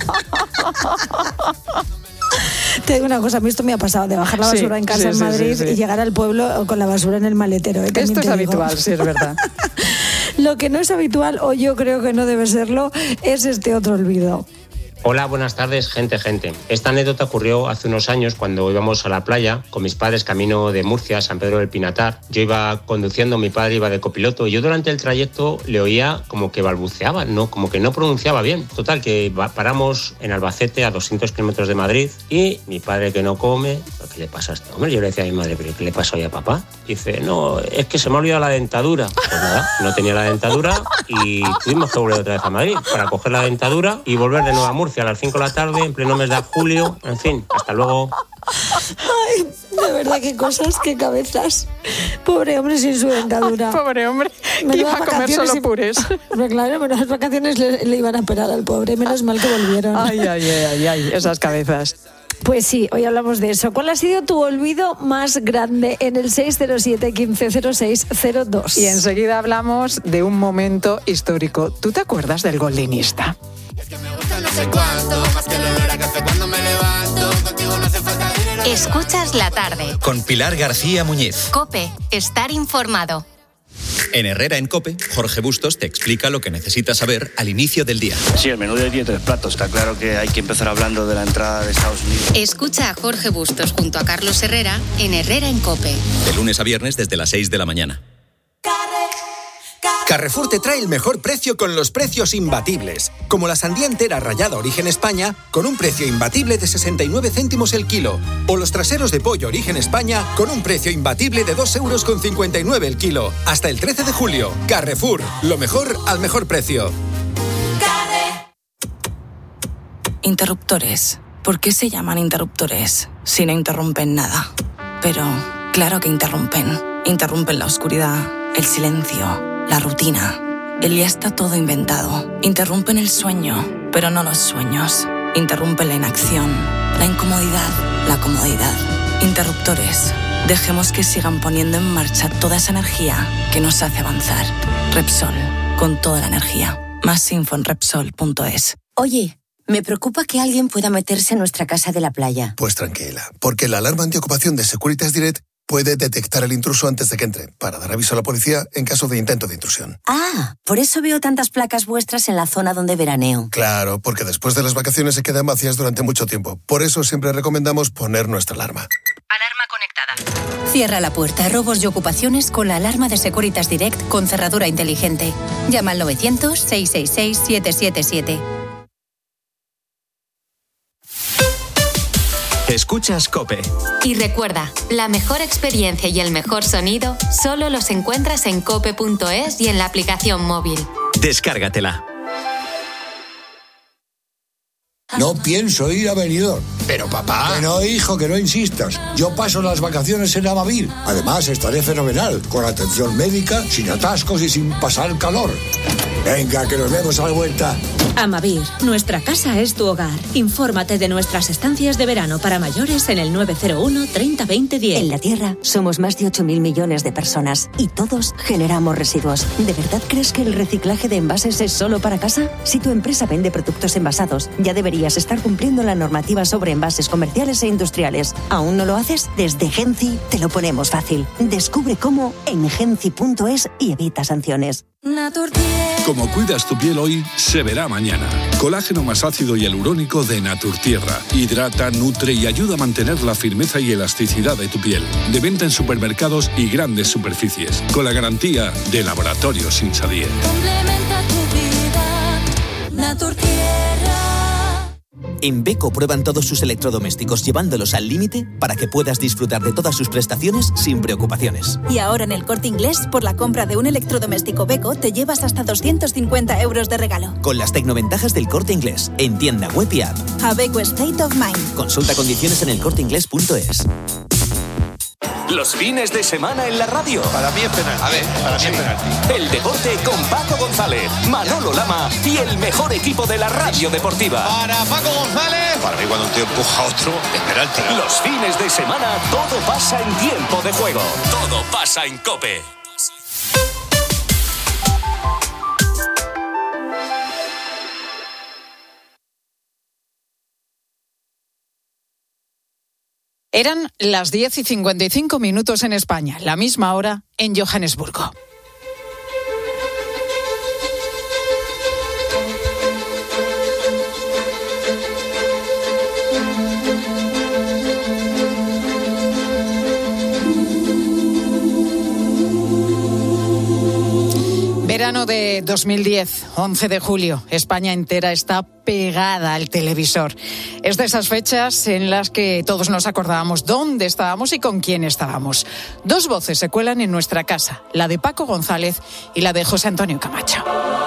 Te digo una cosa, a mí esto me ha pasado, de bajar la basura en casa en Madrid y llegar al pueblo con la basura en el maletero. Esto es habitual, sí, es verdad. Lo que no es habitual, o yo creo que no debe serlo, es este otro olvido. Hola, buenas tardes, gente. Esta anécdota ocurrió hace unos años cuando íbamos a la playa con mis padres camino de Murcia, San Pedro del Pinatar. Yo iba conduciendo, mi padre iba de copiloto y yo durante el trayecto le oía como que balbuceaba, como que no pronunciaba bien. Total, que paramos en Albacete a 200 kilómetros de Madrid y mi padre, que no come, ¿qué le pasa a este hombre? Yo le decía a mi madre, ¿pero qué le pasa hoy a papá? Dice, no, es que se me ha olvidado la dentadura. Pues nada, no tenía la dentadura y tuvimos que volver otra vez a Madrid para coger la dentadura y volver de nuevo a Murcia a las 5 de la tarde, en pleno mes de julio. En fin, hasta luego. Ay, de verdad, qué cosas, qué cabezas. Pobre hombre sin su dentadura. Pobre hombre, que iba a comer solo purés. Claro, pero las vacaciones le iban a pelar al pobre, menos mal que volvieron. Ay, esas cabezas. Pues sí, hoy hablamos de eso. ¿Cuál ha sido tu olvido más grande? En el 607 150602. Y enseguida hablamos de un momento histórico. ¿Tú te acuerdas del Goldinista? Escuchas la tarde. Con Pilar García Muñiz. COPE, estar informado. En Herrera en COPE, Jorge Bustos te explica lo que necesitas saber al inicio del día. Sí, el menú de hoy tiene 3 platos. Está claro que hay que empezar hablando de la entrada de Estados Unidos. Escucha a Jorge Bustos junto a Carlos Herrera en Herrera en COPE. De lunes a viernes desde las 6 de la mañana. Carrefour te trae el mejor precio con los precios imbatibles, como la sandía entera rallada Origen España con un precio imbatible de 69 céntimos el kilo, o los traseros de pollo Origen España con un precio imbatible de 2,59 € el kilo. Hasta el 13 de julio. Carrefour, lo mejor al mejor precio. Interruptores. ¿Por qué se llaman interruptores si no interrumpen nada? Pero claro que interrumpen. Interrumpen la oscuridad, el silencio, la rutina. El ya está todo inventado. Interrumpen el sueño, pero no los sueños. Interrumpen la inacción, la incomodidad, la comodidad. Interruptores. Dejemos que sigan poniendo en marcha toda esa energía que nos hace avanzar. Repsol, con toda la energía. Más info en Repsol.es. Oye, me preocupa que alguien pueda meterse en nuestra casa de la playa. Pues tranquila, porque la alarma antiocupación de Securitas Direct puede detectar el intruso antes de que entre, para dar aviso a la policía en caso de intento de intrusión. Ah, por eso veo tantas placas vuestras en la zona donde veraneo. Claro, porque después de las vacaciones se quedan vacías durante mucho tiempo. Por eso siempre recomendamos poner nuestra alarma. Alarma conectada. Cierra la puerta a robos y ocupaciones con la alarma de Securitas Direct con cerradura inteligente. Llama al 900-666-777. Escuchas COPE. Y recuerda, la mejor experiencia y el mejor sonido solo los encuentras en cope.es y en la aplicación móvil. Descárgatela. No pienso ir a Benidorm. Pero papá... Que no, hijo, que no insistas. Yo paso las vacaciones en Amavir. Además, estaré fenomenal, con atención médica, sin atascos y sin pasar calor. Venga, que nos vemos a la vuelta. Amavir, nuestra casa es tu hogar. Infórmate de nuestras estancias de verano para mayores en el 901 30 20 10. En la Tierra somos más de 8.000 millones de personas y todos generamos residuos. ¿De verdad crees que el reciclaje de envases es solo para casa? Si tu empresa vende productos envasados, ya deberías estar cumpliendo la normativa sobre envases comerciales e industriales. ¿Aún no lo haces? Desde Genci te lo ponemos fácil. Descubre cómo en genci.es y evita sanciones. Como cuidas tu piel hoy, se verá mañana. Colágeno más ácido y hialurónico de Naturtierra. Hidrata, nutre y ayuda a mantener la firmeza y elasticidad de tu piel. De venta en supermercados y grandes superficies. Con la garantía de Laboratorios Insadier. Complementa tu vida, Naturtierra. En Beko prueban todos sus electrodomésticos llevándolos al límite para que puedas disfrutar de todas sus prestaciones sin preocupaciones. Y ahora en el Corte Inglés, por la compra de un electrodoméstico Beko, te llevas hasta 250 € de regalo. Con las tecnoventajas del Corte Inglés, en tienda web y app. A Beko State of Mind. Consulta condiciones en elcorteinglés.es. Los fines de semana en la radio. Para mí es penalti. A ver, para mí es penalti. El deporte con Paco González, Manolo Lama y el mejor equipo de la radio deportiva. Para Paco González. Para mí cuando un tío empuja a otro, es penalti. Los fines de semana todo pasa en tiempo de juego. Todo pasa en COPE. Eran las 10:55 en España, la misma hora en Johannesburgo. Verano de 2010, 11 de julio. España entera está pegada al televisor. Es de esas fechas en las que todos nos acordábamos dónde estábamos y con quién estábamos. Dos voces se cuelan en nuestra casa, la de Paco González y la de José Antonio Camacho.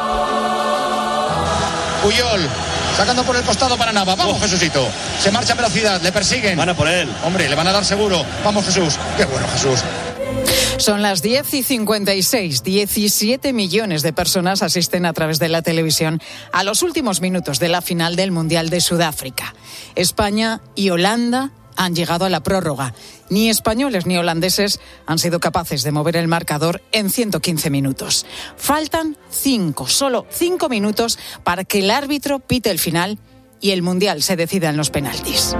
Puyol, sacando por el costado para Nava. Vamos, Jesucito. Se marcha a velocidad, le persiguen. Van a por él. Hombre, le van a dar seguro. Vamos, Jesús. Qué bueno, Jesús. Son las 10:56. 17 millones de personas asisten a través de la televisión a los últimos minutos de la final del Mundial de Sudáfrica. España y Holanda han llegado a la prórroga. Ni españoles ni holandeses han sido capaces de mover el marcador en 115 minutos. Faltan solo 5 minutos para que el árbitro pite el final y el Mundial se decida en los penaltis.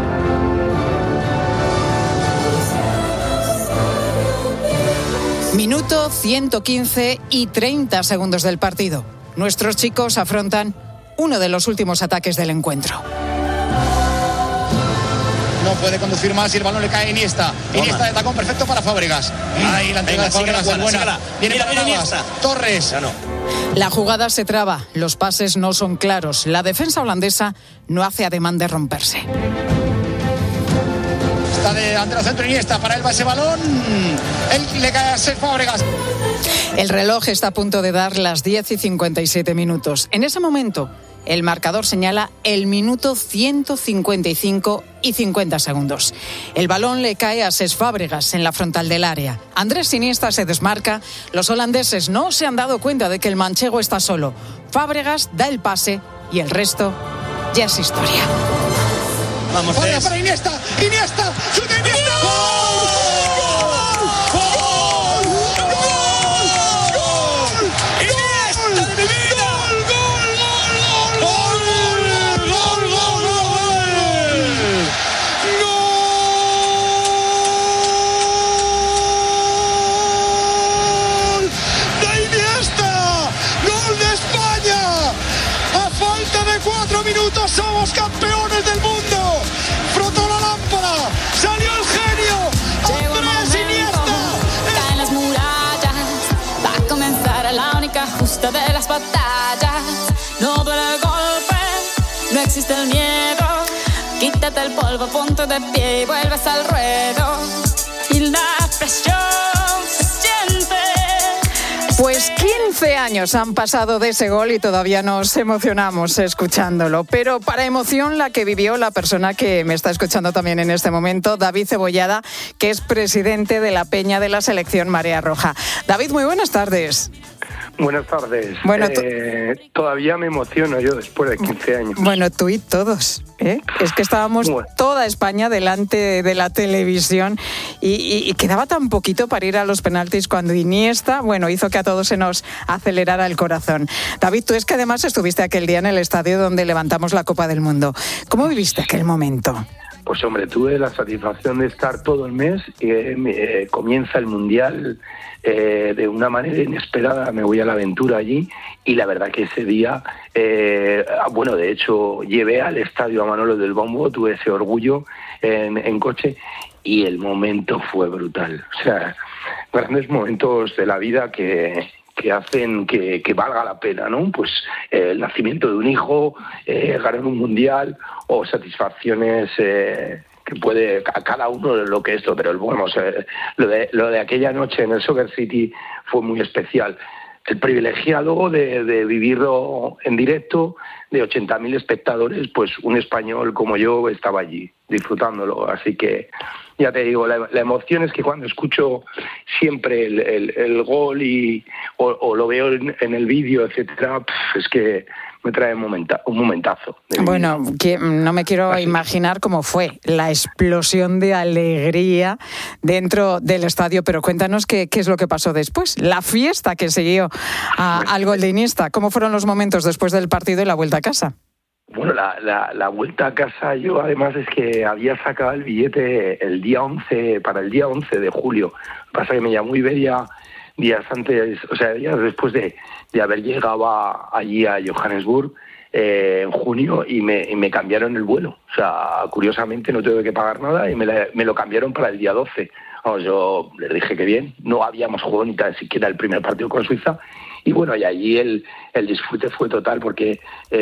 Minuto 115 y 30 segundos del partido. Nuestros chicos afrontan uno de los últimos ataques del encuentro. No puede conducir más y el balón le cae a Iniesta. Iniesta de tacón perfecto para Fábregas. Ahí la entrega de Fábregas es buena. Viene para Navas. Torres. Ya no. La jugada se traba, los pases no son claros. La defensa holandesa no hace ademán de romperse. Está ante el centro Iniesta, para él va ese balón. Él le cae a Cesc Fábregas. El reloj está a punto de dar las 10:57. En ese momento, el marcador señala el minuto 155 y 50 segundos. El balón le cae a Cesc Fábregas en la frontal del área. Andrés Iniesta se desmarca. Los holandeses no se han dado cuenta de que el manchego está solo. Fábregas da el pase y el resto ya es historia. Vamos, para Iniesta. Iniesta. ¡Chute Iniesta! ¡Gol! ¡Gol! ¡Gol! ¡Gol! ¡Iniesta de mi vida! ¡Gol! ¡Gol! ¡Gol! ¡Gol! ¡De Iniesta! ¡Gol de España! A falta de 4 minutos somos campeones del mundo. Frotó la lámpara, salió el genio, Andrés Iniesta. Caen las murallas, va a comenzar la única justa de las batallas. No duele el golpe, no existe el miedo. Quítate el polvo, ponte de pie y vuelves al ruedo. Y la presión se siente. Pues 15 años han pasado de ese gol y todavía nos emocionamos escuchándolo. Pero para emoción la que vivió la persona que me está escuchando también en este momento, David Cebollada, que es presidente de la Peña de la Selección Marea Roja. David, muy buenas tardes. Buenas tardes. Bueno, todavía me emociono yo después de 15 años. Bueno, tú y todos, ¿eh? Es que estábamos toda España delante de la televisión y quedaba tan poquito para ir a los penaltis cuando Iniesta, hizo que a todos se nos acelerara el corazón. David, tú es que además estuviste aquel día en el estadio donde levantamos la Copa del Mundo. ¿Cómo viviste aquel momento? Pues hombre, tuve la satisfacción de estar todo el mes. Comienza el Mundial de una manera inesperada. Me voy a la aventura allí y la verdad que ese día, de hecho, llevé al estadio a Manolo del Bombo, tuve ese orgullo en coche y el momento fue brutal. O sea, grandes momentos de la vida que hacen que valga la pena, ¿no? Pues el nacimiento de un hijo, ganar un mundial o satisfacciones que puede a cada uno lo que esto, pero lo de aquella noche en el Soccer City fue muy especial. El privilegiado de vivirlo en directo, de 80.000 espectadores, pues un español como yo estaba allí disfrutándolo, así que ya te digo, la emoción es que cuando escucho siempre el gol o lo veo en el vídeo, etcétera, es que me trae un momentazo. Bueno, no me quiero imaginar cómo fue la explosión de alegría dentro del estadio, pero cuéntanos qué es lo que pasó después, la fiesta que siguió al gol de Iniesta. ¿Cómo fueron los momentos después del partido y la vuelta a casa? Bueno, la vuelta a casa, yo además es que había sacado el billete para el día 11 de julio. Lo que pasa es que me llamó Iberia días antes, o sea, días después de haber llegado allí a Johannesburg en junio y me cambiaron el vuelo. O sea, curiosamente no tuve que pagar nada y me lo cambiaron para el día 12. Vamos, yo les dije que bien, no habíamos jugado ni tan siquiera el primer partido con Suiza. Y bueno, y allí el disfrute fue total porque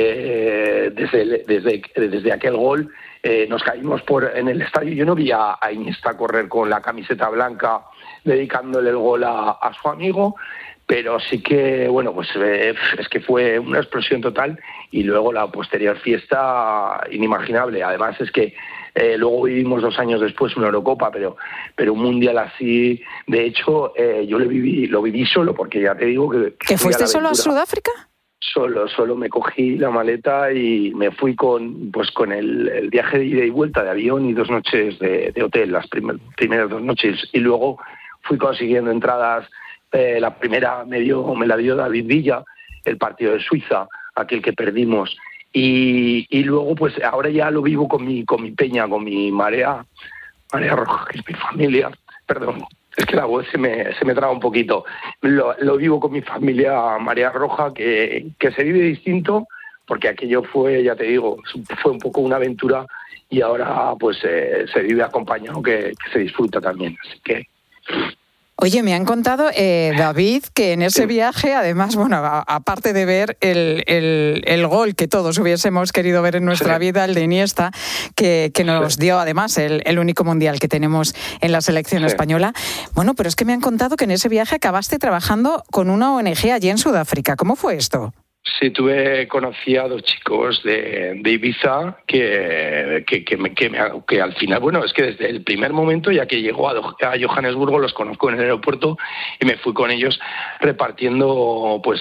desde aquel gol nos caímos en el estadio. Yo no vi a Iniesta correr con la camiseta blanca dedicándole el gol a su amigo, pero sí que, es que fue una explosión total y luego la posterior fiesta inimaginable. Además es que luego vivimos 2 años después una Eurocopa, pero un mundial así, de hecho, yo lo viví solo, porque ya te digo que... ¿Que fuiste solo a Sudáfrica? Solo me cogí la maleta y me fui con el viaje de ida y vuelta de avión y 2 noches de hotel, las primeras 2 noches, y luego fui consiguiendo entradas. La primera me la dio David Villa, el partido de Suiza, aquel que perdimos. Y luego, pues ahora ya lo vivo con mi peña, con mi Marea Roja, que es mi familia. Perdón, es que la voz se me traba un poquito. Lo vivo con mi familia Marea Roja, que se vive distinto, porque aquello fue, ya te digo, fue un poco una aventura y ahora pues se vive acompañado, que se disfruta también, así que... Oye, me han contado, David, que en ese viaje, además, bueno, aparte de ver el gol que todos hubiésemos querido ver en nuestra vida, el de Iniesta, que nos dio además el único mundial que tenemos en la selección española, bueno, pero es que me han contado que en ese viaje acabaste trabajando con una ONG allí en Sudáfrica. ¿Cómo fue esto? Sí, conocí a 2 chicos de Ibiza que al final, bueno, es que desde el primer momento, ya que llegó a Johannesburgo, los conozco en el aeropuerto y me fui con ellos repartiendo pues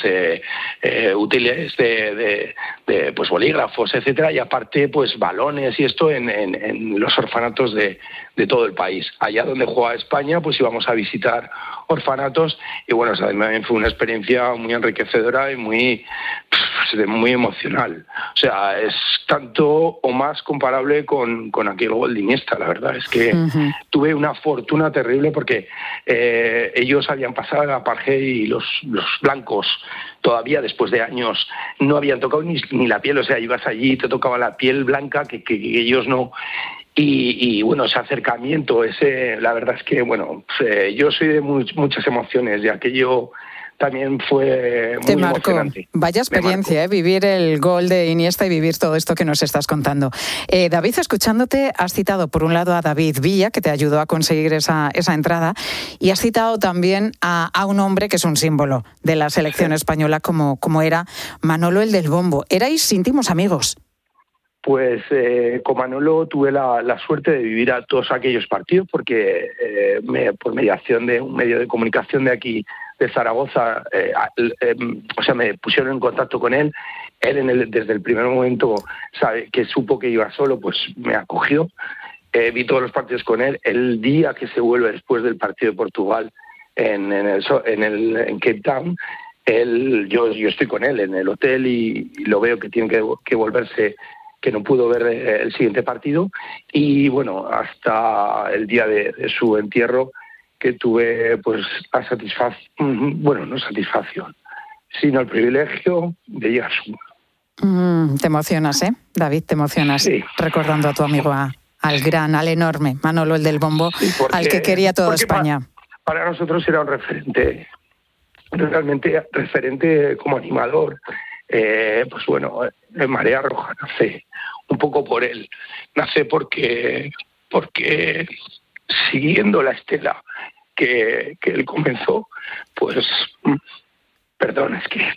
útiles de pues bolígrafos, etcétera, y aparte pues balones y esto en los orfanatos de todo el país. Allá donde jugaba España, pues íbamos a visitar orfanatos y bueno, o sea, también fue una experiencia muy enriquecedora y muy emocional. O sea, es tanto o más comparable con aquel gol de Iniesta, la verdad. Es que tuve una fortuna terrible porque ellos habían pasado el apartheid y los blancos todavía después de años no habían tocado ni la piel. O sea, ibas allí y te tocaba la piel blanca que ellos no... Y bueno, ese acercamiento, la verdad es que, bueno, yo soy de muchas emociones y aquello también fue muy emocionante. Vaya experiencia, vivir el gol de Iniesta y vivir todo esto que nos estás contando. David, escuchándote, has citado por un lado a David Villa, que te ayudó a conseguir esa entrada, y has citado también a un hombre que es un símbolo de la selección española, como era Manolo el del Bombo. ¿Erais íntimos amigos? Pues con Manolo tuve la suerte de vivir a todos aquellos partidos porque por mediación de un medio de comunicación de aquí, de Zaragoza, o sea, me pusieron en contacto con él. Él desde el primer momento que supo que iba solo, pues me acogió. Vi todos los partidos con él. El día que se vuelve después del partido de Portugal en Cape Town, yo estoy con él en el hotel y lo veo que tiene que volverse, que no pudo ver el siguiente partido, y bueno, hasta el día de su entierro, que tuve pues la satisfacción, bueno, no satisfacción, sino el privilegio de llegar a su... Te emocionas, David, te emocionas, sí, recordando a tu amigo, al enorme Manolo el del Bombo, sí, al que quería toda España. Para nosotros era un referente, realmente referente como animador. Pues bueno, Marea Roja nace un poco por él, nace porque siguiendo la estela que él comenzó, pues perdón, es que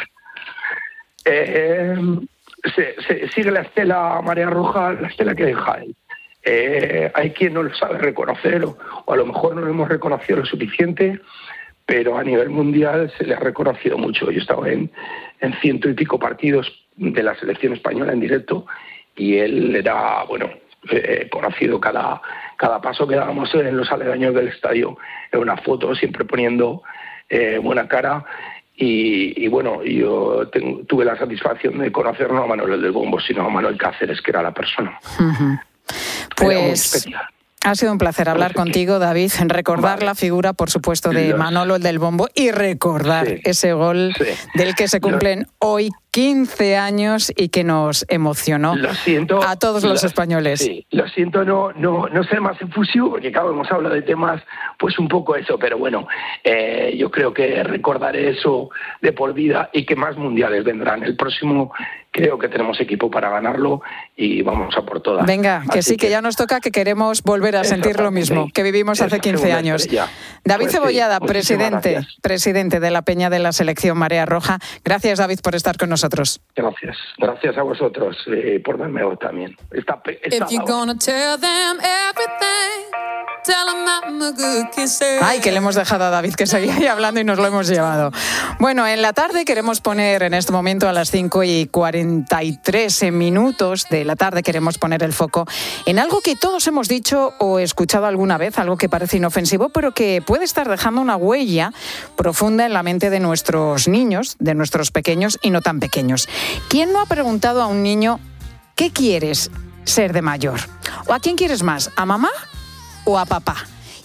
se sigue la estela Marea Roja, la estela que deja él. Hay quien no lo sabe reconocer o a lo mejor no lo hemos reconocido lo suficiente, pero a nivel mundial se le ha reconocido mucho. Yo estaba en 100 y pico partidos de la selección española en directo y él era, bueno, conocido cada paso que dábamos en los aledaños del estadio. Era una foto, siempre poniendo buena cara y bueno, yo tuve la satisfacción de conocer no a Manuel del Bombo, sino a Manuel Cáceres, que era la persona. Pues... Ha sido un placer hablar contigo, David, en recordar la figura, por supuesto, de Manolo el del Bombo y recordar ese gol del que se cumplen hoy 15 años y que nos emocionó a todos los españoles. Sí, lo siento, no ser más efusivo, porque claro, hemos hablado de temas, pues un poco eso, pero bueno, yo creo que recordaré eso de por vida y que más mundiales vendrán. El próximo creo que tenemos equipo para ganarlo y vamos a por todas. Venga, que sí, que ya nos toca, que queremos volver a sentir lo mismo que vivimos hace 15 años. David Cebollada, presidente de la Peña de la Selección Marea Roja. Gracias, David, por estar con nosotros. Gracias a vosotros por darme voz también. Ay, que le hemos dejado a David que seguía ahí hablando y nos lo hemos llevado. Bueno, en la tarde queremos poner en este momento a las 5:43 minutos de la tarde, queremos poner el foco en algo que todos hemos dicho o escuchado alguna vez, algo que parece inofensivo, pero que puede estar dejando una huella profunda en la mente de nuestros niños, de nuestros pequeños y no tan pequeños. ¿Quién no ha preguntado a un niño qué quieres ser de mayor? ¿O a quién quieres más? ¿A mamá o a papá?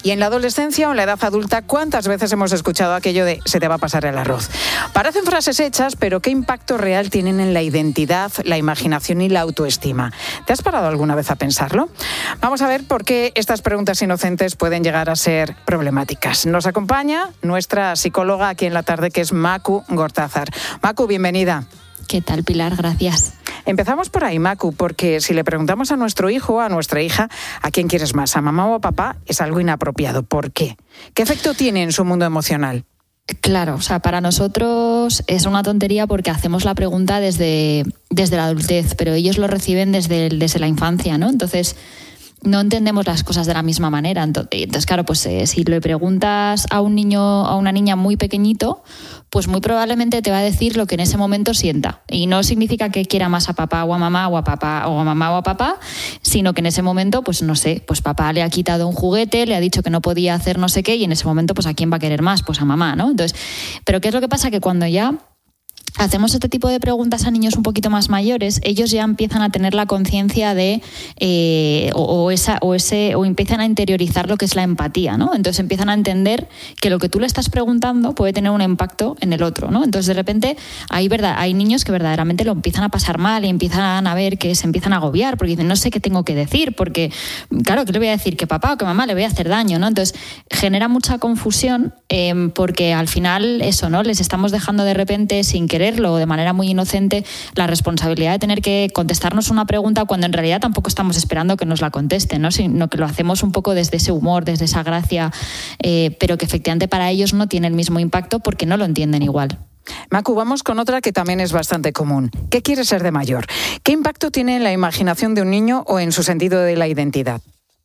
Y en la adolescencia o en la edad adulta, ¿cuántas veces hemos escuchado aquello de se te va a pasar el arroz? Parecen frases hechas, pero ¿qué impacto real tienen en la identidad, la imaginación y la autoestima? ¿Te has parado alguna vez a pensarlo? Vamos a ver por qué estas preguntas inocentes pueden llegar a ser problemáticas. Nos acompaña nuestra psicóloga aquí en la tarde, que es Macu Gortázar. Macu, bienvenida. ¿Qué tal, Pilar? Gracias. Empezamos por ahí, Macu, porque si le preguntamos a nuestro hijo o a nuestra hija ¿a quién quieres más, a mamá o a papá?, es algo inapropiado. ¿Por qué? ¿Qué efecto tiene en su mundo emocional? Claro, o sea, para nosotros es una tontería porque hacemos la pregunta desde la adultez, pero ellos lo reciben desde la infancia, ¿no? Entonces, no entendemos las cosas de la misma manera. Entonces claro, pues si le preguntas a un niño, a una niña muy pequeñito, pues muy probablemente te va a decir lo que en ese momento sienta. Y no significa que quiera más a papá o a mamá o a papá o a mamá o a papá, sino que en ese momento, pues no sé, pues papá le ha quitado un juguete, le ha dicho que no podía hacer no sé qué, y en ese momento, pues ¿a quién va a querer más? Pues a mamá, ¿no? Entonces, pero ¿qué es lo que pasa? Que cuando ya hacemos este tipo de preguntas a niños un poquito más mayores, ellos ya empiezan a tener la conciencia de o empiezan a interiorizar lo que es la empatía, ¿no? Entonces empiezan a entender que lo que tú le estás preguntando puede tener un impacto en el otro, ¿no? Entonces de repente hay niños que verdaderamente lo empiezan a pasar mal y empiezan a ver que se empiezan a agobiar porque dicen, no sé qué tengo que decir, porque claro, ¿qué le voy a decir? Que papá o que mamá le voy a hacer daño, ¿no? Entonces genera mucha confusión porque al final eso, ¿no? Les estamos dejando de repente sin quererlo, de manera muy inocente, la responsabilidad de tener que contestarnos una pregunta cuando en realidad tampoco estamos esperando que nos la contesten, ¿no? Sino que lo hacemos un poco desde ese humor, desde esa gracia, pero que efectivamente para ellos no tiene el mismo impacto porque no lo entienden igual. Macu, vamos con otra que también es bastante común. ¿Qué quiere ser de mayor? ¿Qué impacto tiene en la imaginación de un niño o en su sentido de la identidad?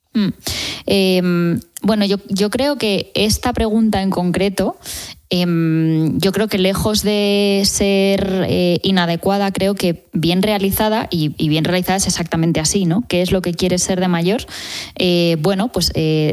Bueno, yo creo que esta pregunta en concreto, yo creo que lejos de ser inadecuada, creo que bien realizada, y bien realizada es exactamente así, ¿no? ¿Qué es lo que quieres ser de mayor? Bueno, pues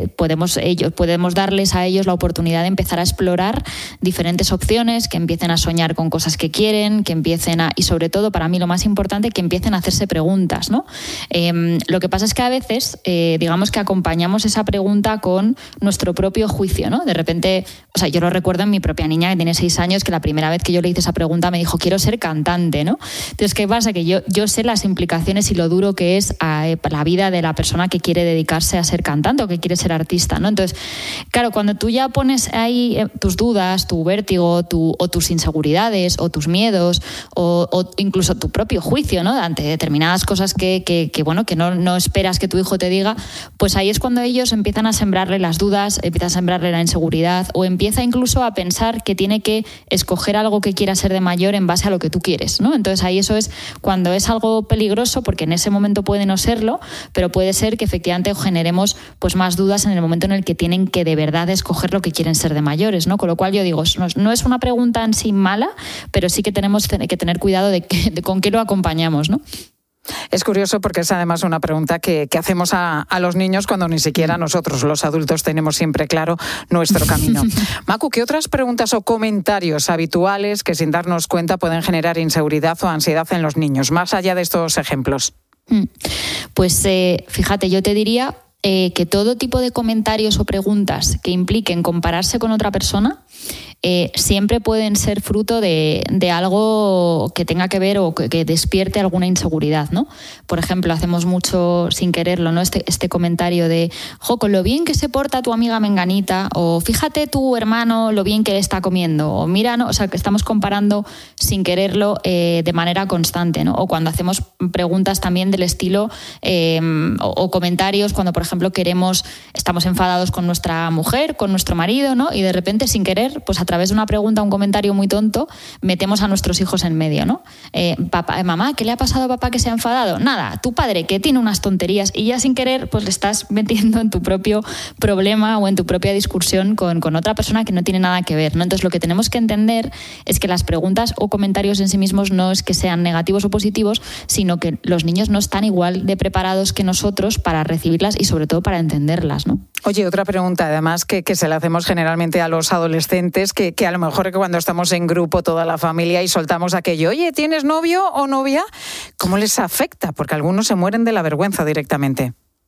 podemos darles a ellos la oportunidad de empezar a explorar diferentes opciones, que empiecen a soñar con cosas que quieren, y sobre todo, para mí lo más importante, que empiecen a hacerse preguntas, ¿no? Lo que pasa es que a veces, digamos que acompañamos esa pregunta con nuestro propio juicio, ¿no? De repente, o sea, yo lo recuerdo en mi propia niña que tiene 6 años, que la primera vez que yo le hice esa pregunta me dijo, quiero ser cantante, ¿no? Entonces, ¿qué pasa? Que yo sé las implicaciones y lo duro que es la vida de la persona que quiere dedicarse a ser cantante o que quiere ser artista, ¿no? Entonces, claro, cuando tú ya pones ahí tus dudas, tu vértigo, o tus inseguridades, o tus miedos, o incluso tu propio juicio, ¿no? Ante determinadas cosas que no esperas que tu hijo te diga, pues ahí es cuando ellos empiezan a sembrarle las dudas, empiezan a sembrarle la inseguridad, o empieza incluso a pensar que tiene que escoger algo que quiera ser de mayor en base a lo que tú quieres, ¿no? Entonces ahí eso es cuando es algo peligroso, porque en ese momento puede no serlo, pero puede ser que efectivamente generemos pues más dudas en el momento en el que tienen que de verdad escoger lo que quieren ser de mayores, ¿no? Con lo cual yo digo, no es una pregunta en sí mala, pero sí que tenemos que tener cuidado de con qué lo acompañamos, ¿no? Es curioso porque es además una pregunta que hacemos a los niños cuando ni siquiera nosotros, los adultos, tenemos siempre claro nuestro camino. Macu, ¿qué otras preguntas o comentarios habituales que sin darnos cuenta pueden generar inseguridad o ansiedad en los niños, más allá de estos ejemplos? Pues fíjate, yo te diría que todo tipo de comentarios o preguntas que impliquen compararse con otra persona siempre pueden ser fruto de algo que tenga que ver o que despierte alguna inseguridad, ¿no? Por ejemplo, hacemos mucho sin quererlo, ¿no? Este comentario de, con lo bien que se porta tu amiga menganita, o fíjate tu hermano lo bien que está comiendo, o mira, ¿no? O sea, que estamos comparando sin quererlo de manera constante, ¿no? O cuando hacemos preguntas también del estilo o comentarios cuando, por ejemplo, estamos enfadados con nuestra mujer, con nuestro marido, ¿no? Y de repente, sin querer, pues a través de una pregunta, un comentario muy tonto, metemos a nuestros hijos en medio, ¿no? Mamá, ¿qué le ha pasado a papá que se ha enfadado? Nada, tu padre que tiene unas tonterías, y ya sin querer pues le estás metiendo en tu propio problema o en tu propia discusión con otra persona que no tiene nada que ver, ¿no? Entonces lo que tenemos que entender es que las preguntas o comentarios en sí mismos no es que sean negativos o positivos, sino que los niños no están igual de preparados que nosotros para recibirlas y sobre todo para entenderlas, ¿no? Oye, otra pregunta además que se la hacemos generalmente a los adolescentes, que a lo mejor cuando estamos en grupo toda la familia y soltamos aquello, oye, ¿tienes novio o novia? ¿Cómo les afecta? Porque algunos se mueren de la vergüenza directamente.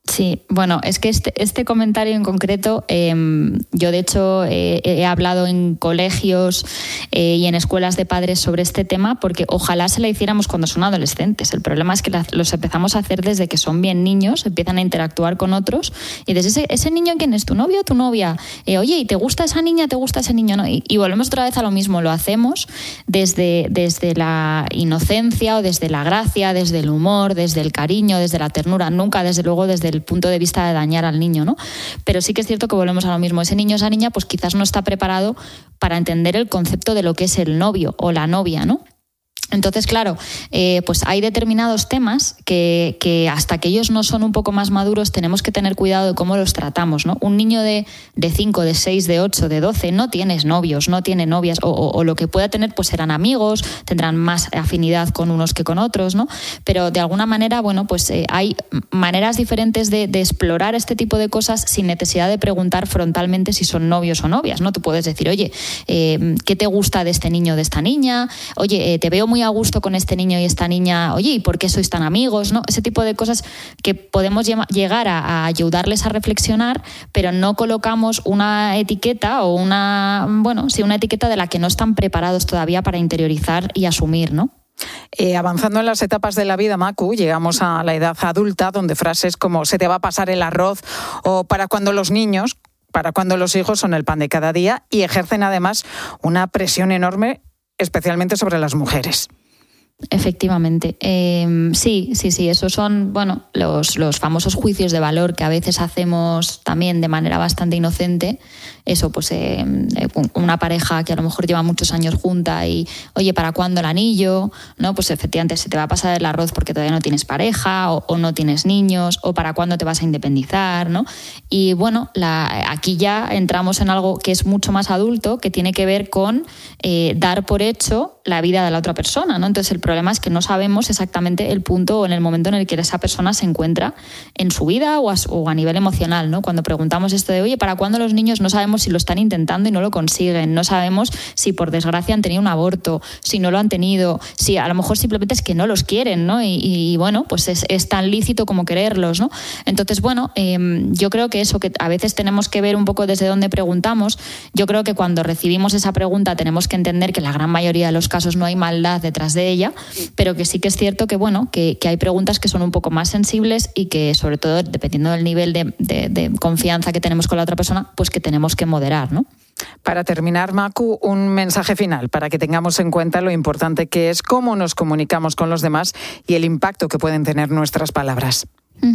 Sí, bueno, es que este comentario en concreto, yo de hecho he hablado en colegios y en escuelas de padres sobre este tema, porque ojalá se la hiciéramos cuando son adolescentes. El problema es que los empezamos a hacer desde que son bien niños, empiezan a interactuar con otros y desde ese niño, ¿quién es? ¿Tu novio o tu novia? Oye, ¿y te gusta esa niña? ¿Te gusta ese niño? ¿No? Y volvemos otra vez a lo mismo, lo hacemos desde la inocencia o desde la gracia, desde el humor, desde el cariño, desde la ternura, nunca desde luego desde el punto de vista de dañar al niño, ¿no? Pero sí que es cierto que volvemos a lo mismo. Ese niño o esa niña pues quizás no está preparado para entender el concepto de lo que es el novio o la novia, ¿no? Entonces, claro, pues hay determinados temas que hasta que ellos no son un poco más maduros tenemos que tener cuidado de cómo los tratamos, ¿no? Un niño de 5, de 6, de 8, de 12 no tienes novios, no tiene novias o lo que pueda tener pues serán amigos, tendrán más afinidad con unos que con otros, ¿no? Pero de alguna manera, bueno, pues hay maneras diferentes de explorar este tipo de cosas sin necesidad de preguntar frontalmente si son novios o novias, ¿no? Tú puedes decir, oye, ¿qué te gusta de este niño o de esta niña? Oye, te veo muy a gusto con este niño y esta niña, oye, ¿y por qué sois tan amigos? ¿No? Ese tipo de cosas que podemos llegar a ayudarles a reflexionar, pero no colocamos una etiqueta o una etiqueta de la que no están preparados todavía para interiorizar y asumir, ¿no? Avanzando en las etapas de la vida, Macu, llegamos a la edad adulta, donde frases como se te va a pasar el arroz o para cuando los hijos son el pan de cada día, y ejercen además una presión enorme, especialmente sobre las mujeres. Efectivamente. Sí, esos son, los famosos juicios de valor que a veces hacemos también de manera bastante inocente. Eso, pues una pareja que a lo mejor lleva muchos años junta y, oye, ¿para cuándo el anillo? ¿No? Pues efectivamente se te va a pasar el arroz porque todavía no tienes pareja o no tienes niños, o ¿para cuándo te vas a independizar? ¿No? Y bueno, aquí ya entramos en algo que es mucho más adulto, que tiene que ver con dar por hecho la vida de la otra persona, ¿no? Entonces el problema es que no sabemos exactamente el punto o en el momento en el que esa persona se encuentra en su vida o a nivel emocional, ¿no? Cuando preguntamos esto de, oye, ¿para cuándo los niños? No sabemos si lo están intentando y no lo consiguen, no sabemos si por desgracia han tenido un aborto, si no lo han tenido, si a lo mejor simplemente es que no los quieren, ¿no? Y bueno, pues es tan lícito como quererlos, ¿no? Entonces, bueno, yo creo que eso, que a veces tenemos que ver un poco desde dónde preguntamos. Yo creo que cuando recibimos esa pregunta tenemos que entender que en la gran mayoría de los casos no hay maldad detrás de ella, pero que sí que es cierto que, bueno, que hay preguntas que son un poco más sensibles y que, sobre todo, dependiendo del nivel de confianza que tenemos con la otra persona, pues que tenemos que moderar, ¿no? Para terminar, Macu, un mensaje final para que tengamos en cuenta lo importante que es cómo nos comunicamos con los demás y el impacto que pueden tener nuestras palabras.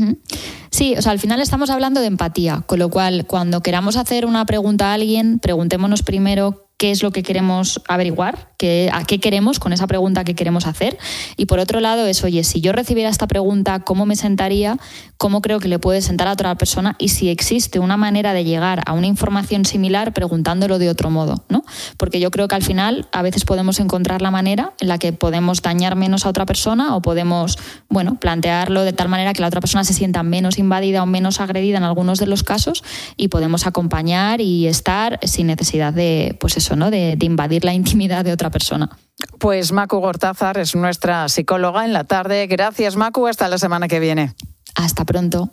Sí, o sea, al final estamos hablando de empatía, con lo cual, cuando queramos hacer una pregunta a alguien, preguntémonos primero qué es lo que queremos averiguar, a qué queremos con esa pregunta que queremos hacer. Y por otro lado es, oye, si yo recibiera esta pregunta, ¿cómo me sentaría? ¿Cómo creo que le puede sentar a otra persona? Y si existe una manera de llegar a una información similar preguntándolo de otro modo, ¿no? Porque yo creo que al final a veces podemos encontrar la manera en la que podemos dañar menos a otra persona o podemos, plantearlo de tal manera que la otra persona se sienta menos invadida o menos agredida en algunos de los casos, y podemos acompañar y estar sin necesidad de, pues eso, ¿no? de invadir la intimidad de otra persona. Pues Macu Gortázar es nuestra psicóloga en la tarde. Gracias, Macu. Hasta la semana que viene. Hasta pronto.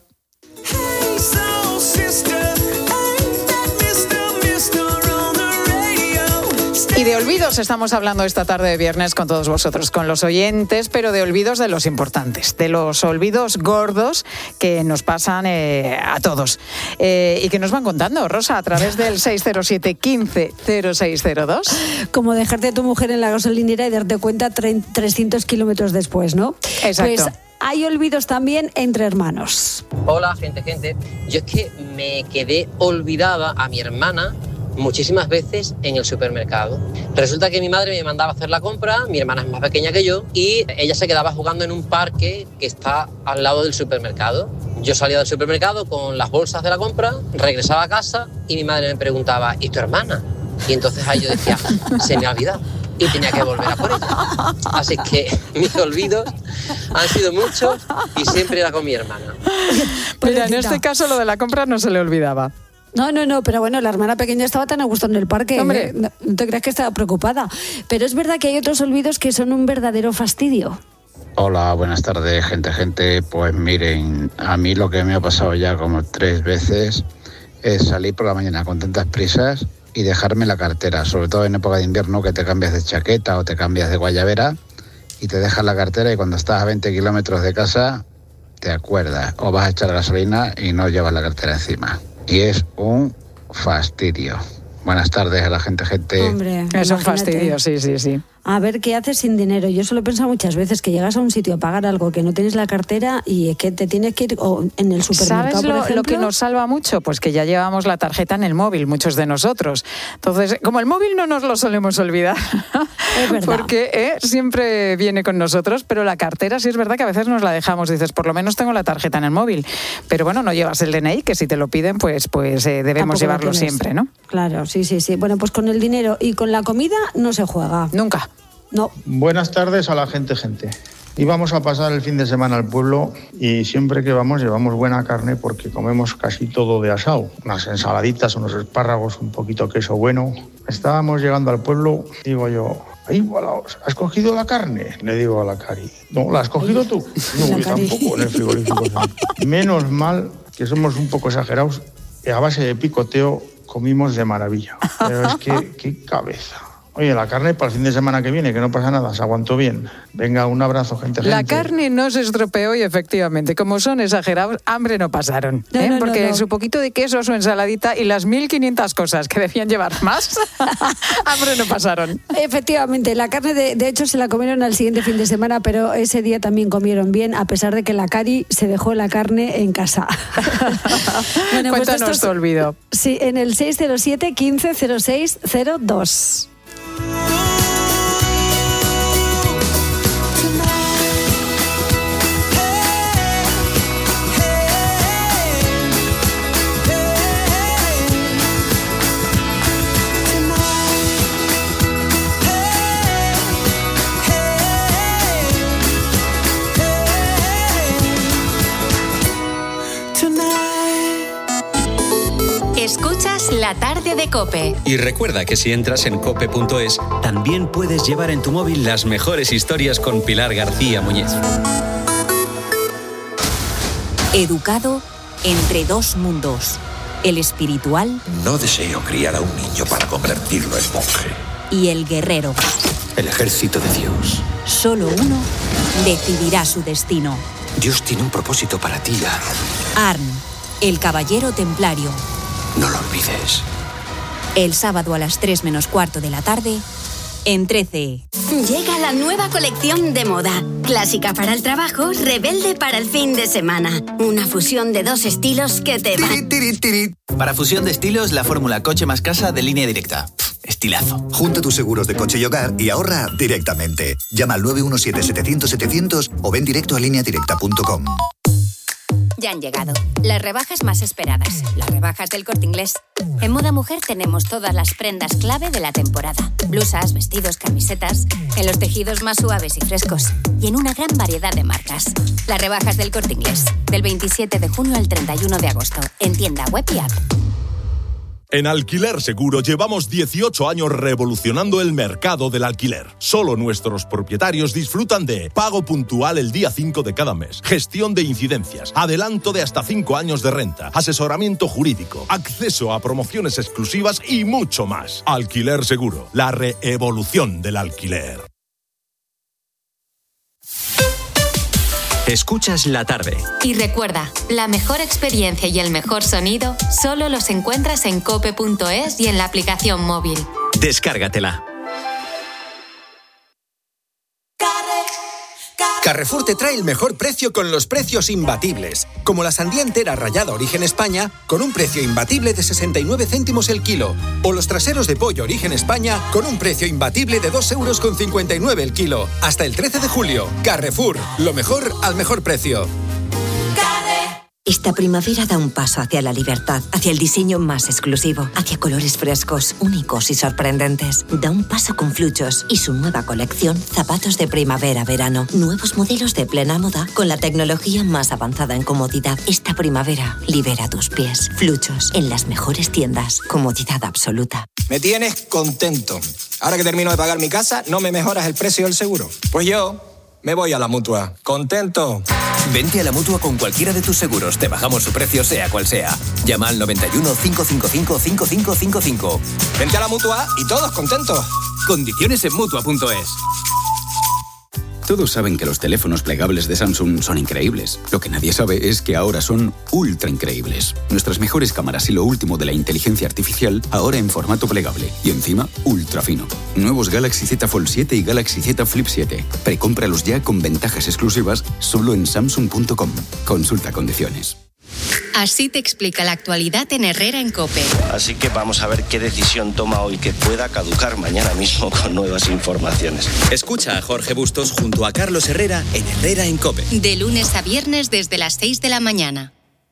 Y de olvidos estamos hablando esta tarde de viernes con todos vosotros, con los oyentes, pero de olvidos de los importantes, de los olvidos gordos que nos pasan a todos y que nos van contando, Rosa, a través del 607 15 0602. Como dejarte a tu mujer en la gasolinera y darte cuenta 300 kilómetros después, ¿no? Exacto. Pues hay olvidos también entre hermanos. Hola, gente. Yo es que me quedé olvidada a mi hermana muchísimas veces en el supermercado. Resulta que mi madre me mandaba a hacer la compra, mi hermana es más pequeña que yo, y ella se quedaba jugando en un parque que está al lado del supermercado. Yo salía del supermercado con las bolsas de la compra, regresaba a casa y mi madre me preguntaba, ¿y tu hermana? Y entonces ahí yo decía, se me ha olvidado. Y tenía que volver a por ella. Así que mis olvidos han sido muchos y siempre era con mi hermana. Mira, en este caso lo de la compra no se le olvidaba. No, pero bueno, la hermana pequeña estaba tan a gusto en el parque. Hombre. No te creas que estaba preocupada. Pero es verdad que hay otros olvidos que son un verdadero fastidio. Hola, buenas tardes, gente. Pues miren, a mí lo que me ha pasado ya como 3 veces es salir por la mañana con tantas prisas y dejarme la cartera, sobre todo en época de invierno, que te cambias de chaqueta o te cambias de guayabera y te dejas la cartera, y cuando estás a 20 kilómetros de casa te acuerdas, o vas a echar gasolina y no llevas la cartera encima. Y es un fastidio. Buenas tardes a la gente. Hombre, es un fastidio, sí. A ver qué haces sin dinero. Yo se lo he pensado muchas veces, que llegas a un sitio a pagar algo que no tienes la cartera y es que te tienes que ir en el supermercado. ¿Sabes por ejemplo? lo que nos salva mucho? Pues que ya llevamos la tarjeta en el móvil, muchos de nosotros. Entonces, como el móvil no nos lo solemos olvidar, es verdad. porque siempre viene con nosotros, pero la cartera sí es verdad que a veces nos la dejamos. Dices, por lo menos tengo la tarjeta en el móvil. Pero bueno, no llevas el DNI, que si te lo piden, pues debemos Tampoco llevarlo siempre, ¿no? Claro, sí. Bueno, pues con el dinero y con la comida no se juega. Nunca. No. Buenas tardes a la gente. Y vamos a pasar el fin de semana al pueblo y siempre que vamos llevamos buena carne porque comemos casi todo de asado. Unas ensaladitas, unos espárragos, un poquito de queso bueno. Estábamos llegando al pueblo, digo yo, ¡ay, Balaos! ¿Has cogido la carne? Le digo a la Cari. No, ¿la has cogido tú? No, yo tampoco, en el frigorífico. Menos mal que somos un poco exagerados y a base de picoteo comimos de maravilla. Pero es que, qué cabeza. Oye, la carne para el fin de semana que viene, que no pasa nada, se aguantó bien. Venga, un abrazo, gente. La carne no se estropeó y efectivamente, como son exagerados, hambre no pasaron. Porque su poquito de queso, su ensaladita y las 1.500 cosas que debían llevar más, hambre no pasaron. Efectivamente, la carne de hecho se la comieron al siguiente fin de semana, pero ese día también comieron bien, a pesar de que la Cari se dejó la carne en casa. Bueno, cuéntanos tu olvido. Sí, en el 607 15 06 02. Escuchas La Tarde de COPE. Y recuerda que si entras en cope.es, también puedes llevar en tu móvil las mejores historias con Pilar García Muñiz. Educado entre dos mundos, el espiritual. No deseo criar a un niño para convertirlo en monje. Y el guerrero. El ejército de Dios. Solo uno decidirá su destino. Dios tiene un propósito para ti, Arn, el caballero templario. No lo olvides. El sábado a las 3:15 de la tarde, en 13. Llega la nueva colección de moda. Clásica para el trabajo, rebelde para el fin de semana. Una fusión de dos estilos que te van. Para fusión de estilos, la fórmula coche más casa de Línea Directa. Estilazo. Junta tus seguros de coche y hogar y ahorra directamente. Llama al 917-700-700 o ven directo a lineadirecta.com. Ya han llegado las rebajas más esperadas, las rebajas del Corte Inglés. En Moda Mujer tenemos todas las prendas clave de la temporada. Blusas, vestidos, camisetas, en los tejidos más suaves y frescos y en una gran variedad de marcas. Las rebajas del Corte Inglés, del 27 de junio al 31 de agosto, en tienda web y app. En Alquiler Seguro llevamos 18 años revolucionando el mercado del alquiler. Solo nuestros propietarios disfrutan de pago puntual el día 5 de cada mes, gestión de incidencias, adelanto de hasta 5 años de renta, asesoramiento jurídico, acceso a promociones exclusivas y mucho más. Alquiler Seguro, la reevolución del alquiler. Escuchas La Tarde. Y recuerda, la mejor experiencia y el mejor sonido solo los encuentras en cope.es y en la aplicación móvil. Descárgatela. Carrefour te trae el mejor precio con los precios imbatibles, como la sandía entera rallada Origen España con un precio imbatible de 69 céntimos el kilo, o los traseros de pollo Origen España con un precio imbatible de 2,59 € el kilo. Hasta el 13 de julio, Carrefour, lo mejor al mejor precio. Esta primavera da un paso hacia la libertad, hacia el diseño más exclusivo, hacia colores frescos, únicos y sorprendentes. Da un paso con Fluchos y su nueva colección Zapatos de Primavera-Verano. Nuevos modelos de plena moda con la tecnología más avanzada en comodidad. Esta primavera libera tus pies. Fluchos, en las mejores tiendas. Comodidad absoluta. Me tienes contento. Ahora que termino de pagar mi casa, ¿no me mejoras el precio del seguro? Pues yo Me voy a la Mutua. ¿Contento? Vente a la Mutua con cualquiera de tus seguros. Te bajamos su precio, sea cual sea. Llama al 91 555 5555. Vente a la Mutua y todos contentos. Condiciones en Mutua.es. Todos saben que los teléfonos plegables de Samsung son increíbles. Lo que nadie sabe es que ahora son ultra increíbles. Nuestras mejores cámaras y lo último de la inteligencia artificial ahora en formato plegable. Y encima, ultra fino. Nuevos Galaxy Z Fold 7 y Galaxy Z Flip 7. Precómpralos ya con ventajas exclusivas solo en Samsung.com. Consulta condiciones. Así te explica la actualidad en Herrera en COPE. Así que vamos a ver qué decisión toma hoy que pueda caducar mañana mismo con nuevas informaciones. Escucha a Jorge Bustos junto a Carlos Herrera en Herrera en COPE. De lunes a viernes desde las 6 de la mañana.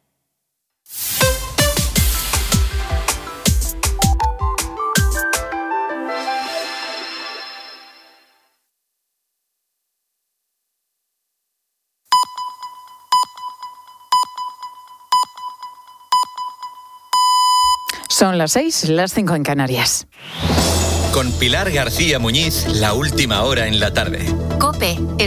Son las 6, las 5 en Canarias. Con Pilar García Muñiz, la última hora en la tarde. COPE.